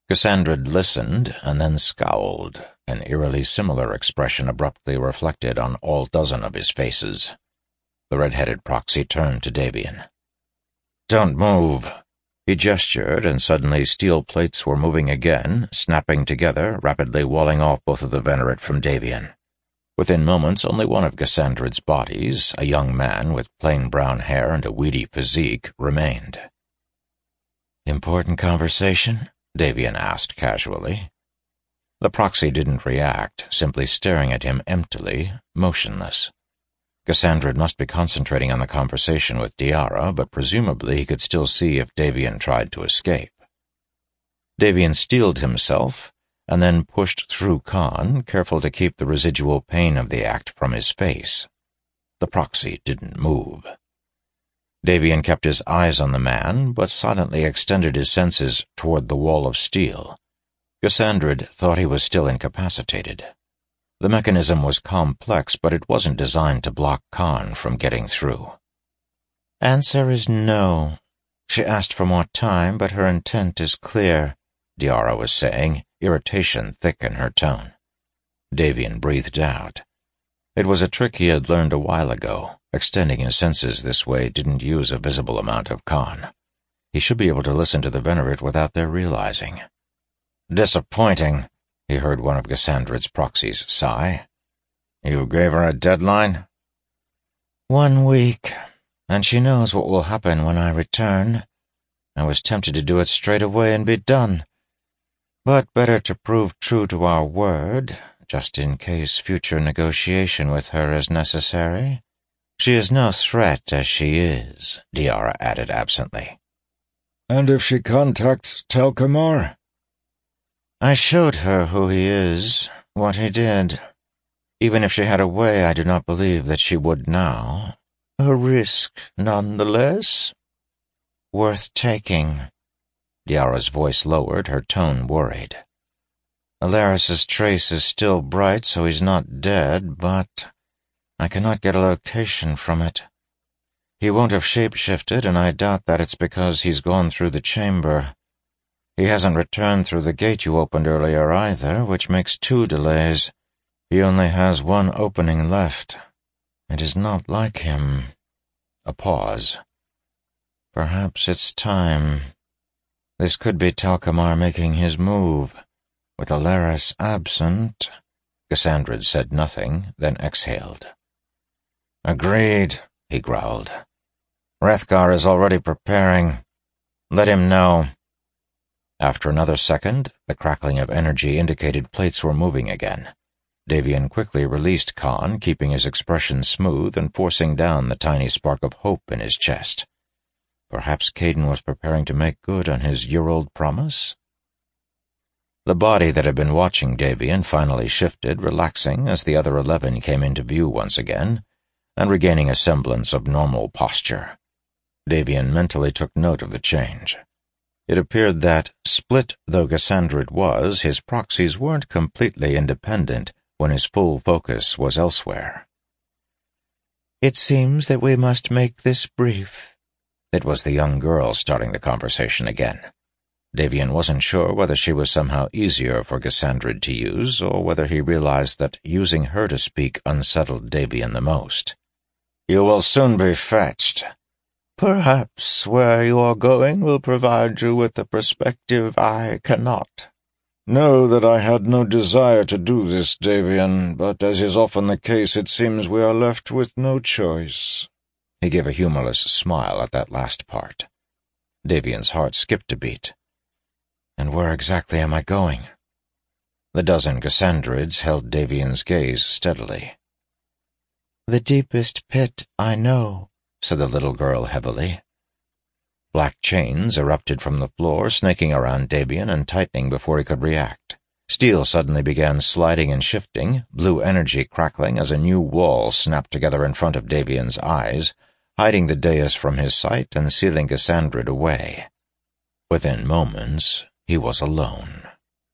S1: Cassandra listened and then scowled, an eerily similar expression abruptly reflected on all dozen of his faces. The red-headed proxy turned to Davian. "Don't move." He gestured, and suddenly steel plates were moving again, snapping together, rapidly walling off both of the Venerate from Davian. Within moments, only one of Cassandra's bodies, a young man with plain brown hair and a weedy physique, remained. "Important conversation?" Davian asked casually. The proxy didn't react, simply staring at him emptily, motionless. Cassandra must be concentrating on the conversation with Diara, but presumably he could still see if Davian tried to escape. Davian steeled himself, and then pushed through Khan, careful to keep the residual pain of the act from his face. The proxy didn't move. Davian kept his eyes on the man, but silently extended his senses toward the wall of steel. Cassandra thought he was still incapacitated. The mechanism was complex, but it wasn't designed to block Khan from getting through.
S3: "Answer is no. She asked for more time, but her intent is clear,"
S1: Diara was saying, irritation thick in her tone. Davian breathed out. It was a trick he had learned a while ago. Extending his senses this way didn't use a visible amount of Khan. He should be able to listen to the Venerate without their realizing. "Disappointing," he heard one of Cassandra's proxies sigh. "You gave her a deadline?"
S3: 1 week, and she knows what will happen when I return. I was tempted to do it straight away and be done. But better to prove true to our word, just in case future negotiation with her is necessary. She is no threat as she is," Diara added absently.
S2: "And if she contacts Telkamar?"
S3: "I showed her who he is, what he did. Even if she had a way, I do not believe that she would now. A risk, nonetheless. Worth taking."
S1: Diara's voice lowered, her tone worried.
S3: "Alaris's trace is still bright, so he's not dead, but I cannot get a location from it. He won't have shapeshifted, and I doubt that it's because he's gone through the chamber. He hasn't returned through the gate you opened earlier either, which makes 2 delays. He only has 1 opening left. It is not like him."
S1: A pause.
S3: "Perhaps it's time. This could be Telkamar making his move. With Alaris absent—"
S1: Cassandra said nothing, then exhaled.
S2: "Agreed," he growled. "Hrothgar is already preparing. Let him know."
S1: After another second, the crackling of energy indicated plates were moving again. Davian quickly released Khan, keeping his expression smooth and forcing down the tiny spark of hope in his chest. Perhaps Kaidan was preparing to make good on his year-old promise? The body that had been watching Davian finally shifted, relaxing as the other 11 came into view once again, and regaining a semblance of normal posture. Davian mentally took note of the change. It appeared that, split though Cassandra was, his proxies weren't completely independent when his full focus was elsewhere.
S3: "It seems that we must make this brief."
S1: It was the young girl starting the conversation again. Davian wasn't sure whether she was somehow easier for Cassandra to use, or whether he realized that using her to speak unsettled Davian the most.
S2: "You will soon be fetched.
S3: Perhaps where you are going will provide you with a perspective I cannot."
S2: "Know that I had no desire to do this, Davian, but as is often the case, it seems we are left with no choice."
S1: He gave a humorless smile at that last part. Davian's heart skipped a beat.
S3: "And where exactly am I going?"
S1: The dozen Cassandrids held Davian's gaze steadily.
S3: "The deepest pit I know,"
S1: said the little girl heavily. Black chains erupted from the floor, snaking around Davian and tightening before he could react. Steel suddenly began sliding and shifting, blue energy crackling as a new wall snapped together in front of Davian's eyes, hiding the dais from his sight and sealing Cassandra away. Within moments, he was alone.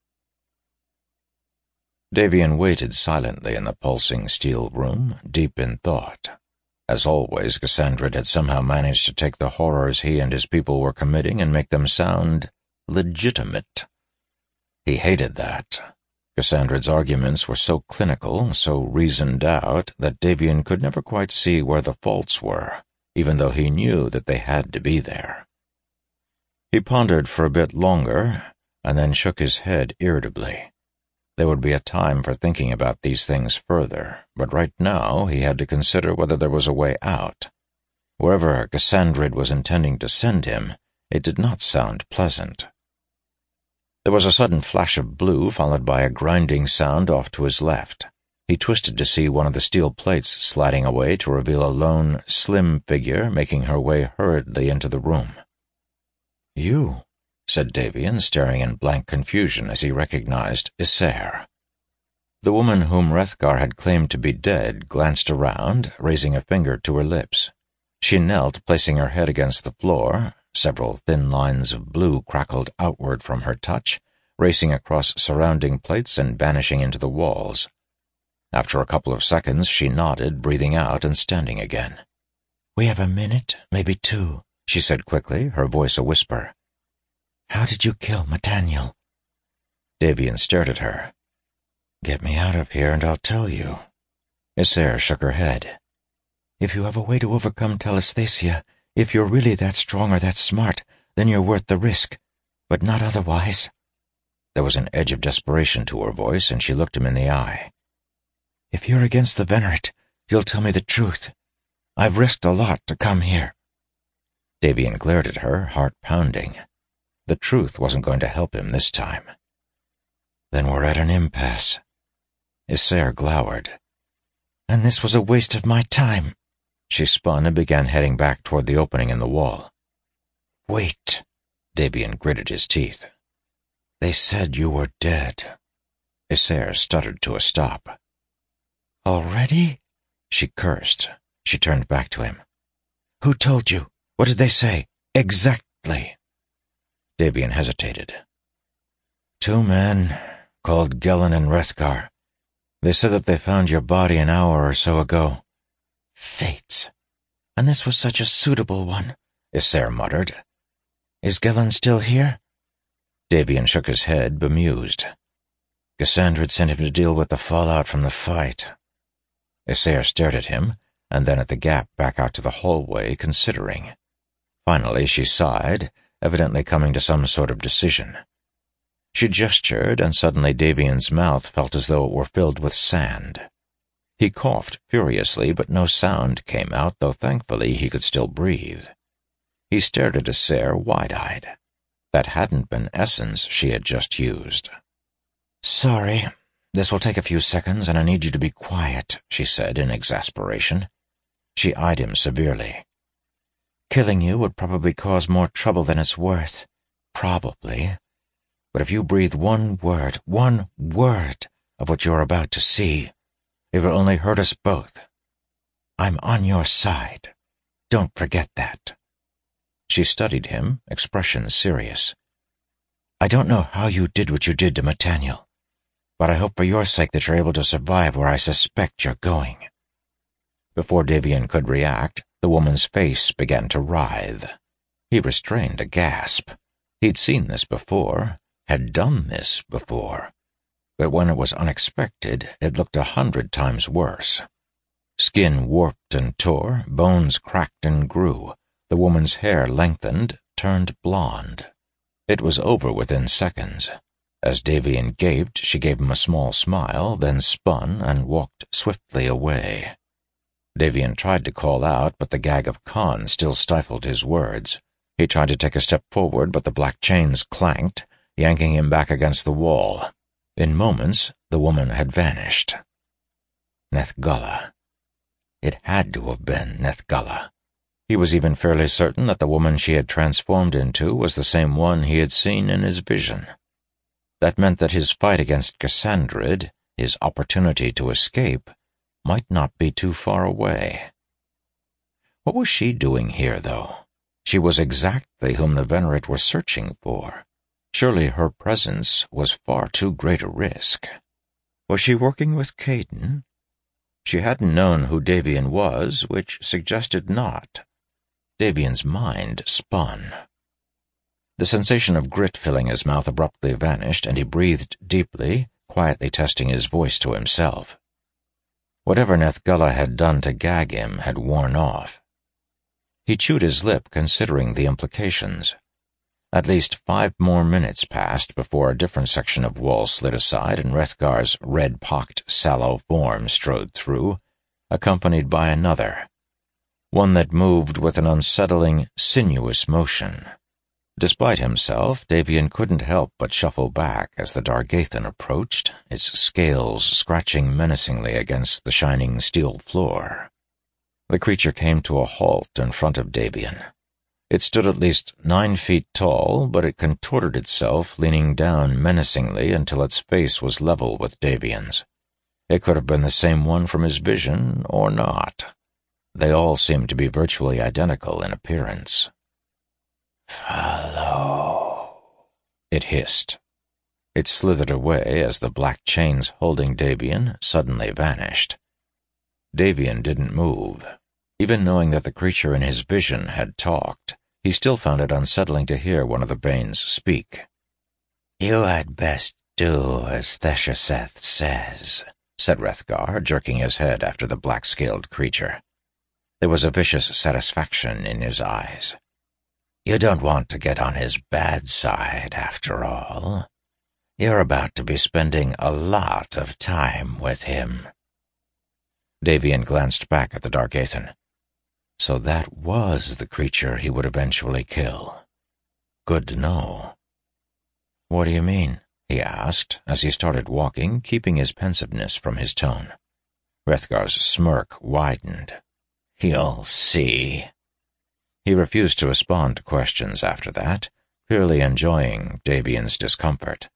S1: Davian waited silently in the pulsing steel room, deep in thought. As always, Cassandra had somehow managed to take the horrors he and his people were committing and make them sound legitimate. He hated that. Cassandrid's arguments were so clinical, so reasoned out, that Davian could never quite see where the faults were, even though he knew that they had to be there. He pondered for a bit longer, and then shook his head irritably. There would be a time for thinking about these things further, but right now he had to consider whether there was a way out. Wherever Cassandrid was intending to send him, it did not sound pleasant. There was a sudden flash of blue, followed by a grinding sound off to his left. He twisted to see one of the steel plates sliding away to reveal a lone, slim figure making her way hurriedly into the room. "You," said Davian, staring in blank confusion as he recognized Issair. The woman whom Hrothgar had claimed to be dead glanced around, raising a finger to her lips. She knelt, placing her head against the floor. Several thin lines of blue crackled outward from her touch, racing across surrounding plates and vanishing into the walls. After a couple of seconds, she nodded, breathing out and standing again.
S3: "We have a minute, maybe two," she said quickly, her voice a whisper. "How did you kill Metaniel?"
S1: Davian stared at her. "Get me out of here and I'll tell you." Issair shook her head.
S3: "If you have a way to overcome Telesthesia, if you're really that strong or that smart, then you're worth the risk, but not otherwise."
S1: There was an edge of desperation to her voice, and she looked him in the eye.
S3: "If you're against the Venerate, you'll tell me the truth. I've risked a lot to come here."
S1: Davian glared at her, heart pounding. The truth wasn't going to help him this time. "Then we're at an impasse." Issair glowered.
S3: "And this was a waste of my time."
S1: She spun and began heading back toward the opening in the wall.
S3: "Wait,"
S1: Davian gritted his teeth.
S3: "They said you were dead."
S1: Issair stuttered to a stop.
S3: "Already?"
S1: She cursed. She turned back to him.
S3: "Who told you? What did they say? Exactly."
S1: Davian hesitated.
S3: "Two men, called Gellan and Hrothgar. They said that they found your body an hour or so ago." "Fates. And this was such a suitable one," Issair muttered. "Is Gellan still here?"
S1: Davian shook his head, bemused.
S3: "Cassandrid sent him to deal with the fallout from the fight."
S1: Issair stared at him, and then at the gap back out to the hallway, considering. Finally she sighed, evidently coming to some sort of decision. She gestured, and suddenly Davian's mouth felt as though it were filled with sand. He coughed furiously, but no sound came out, though thankfully he could still breathe. He stared at Issair wide-eyed. That hadn't been essence she had just used.
S3: "Sorry, this will take a few seconds, and I need you to be quiet," she said in exasperation.
S1: She eyed him severely.
S3: "Killing you would probably cause more trouble than it's worth. Probably. But if you breathe one word of what you're about to see, it will only hurt us both. I'm on your side. Don't forget that."
S1: She studied him, expression serious.
S3: "I don't know how you did what you did to Metaniel, but I hope for your sake that you're able to survive where I suspect you're going."
S1: Before Davian could react, the woman's face began to writhe. He restrained a gasp. He'd seen this before, had done this before. But when it was unexpected, it looked 100 times worse. Skin warped and tore, bones cracked and grew. The woman's hair lengthened, turned blonde. It was over within seconds. As Davian gaped, she gave him a small smile, then spun and walked swiftly away. Davian tried to call out, but the gag of Khan still stifled his words. He tried to take a step forward, but the black chains clanked, yanking him back against the wall. In moments, the woman had vanished. Nethgalla. It had to have been Nethgalla. He was even fairly certain that the woman she had transformed into was the same one he had seen in his vision. That meant that his fight against Cassandrid, his opportunity to escape, might not be too far away. What was she doing here, though? She was exactly whom the Venerate were searching for. Surely her presence was far too great a risk. Was she working with Kaidan? She hadn't known who Davian was, which suggested not. Davian's mind spun. The sensation of grit filling his mouth abruptly vanished, and he breathed deeply, quietly testing his voice to himself. Whatever Nethgullah had done to gag him had worn off. He chewed his lip, considering the implications. At least 5 more minutes passed before a different section of wall slid aside and Hrothgar's red-pocked, sallow form strode through, accompanied by another, one that moved with an unsettling, sinuous motion. Despite himself, Davian couldn't help but shuffle back as the Dargathan approached, its scales scratching menacingly against the shining steel floor. The creature came to a halt in front of Davian. It stood at least 9 feet tall, but it contorted itself, leaning down menacingly until its face was level with Davian's. It could have been the same one from his vision, or not. They all seemed to be virtually identical in appearance.
S3: "Follow,"
S1: it hissed. It slithered away as the black chains holding Davian suddenly vanished. Davian didn't move. Even knowing that the creature in his vision had talked, he still found it unsettling to hear one of the Banes speak.
S3: "You had best do as Theshaseth says,"
S1: said Hrothgar, jerking his head after the black-scaled creature. There was a vicious satisfaction in his eyes.
S3: "You don't want to get on his bad side, after all. You're about to be spending a lot of time with him."
S1: Davian glanced back at the Dargathan. So that was the creature he would eventually kill. Good to know. "What do you mean?" he asked, as he started walking, keeping his pensiveness from his tone. Hrothgar's smirk widened.
S3: "You'll see."
S1: He refused to respond to questions after that, clearly enjoying Davian's discomfort.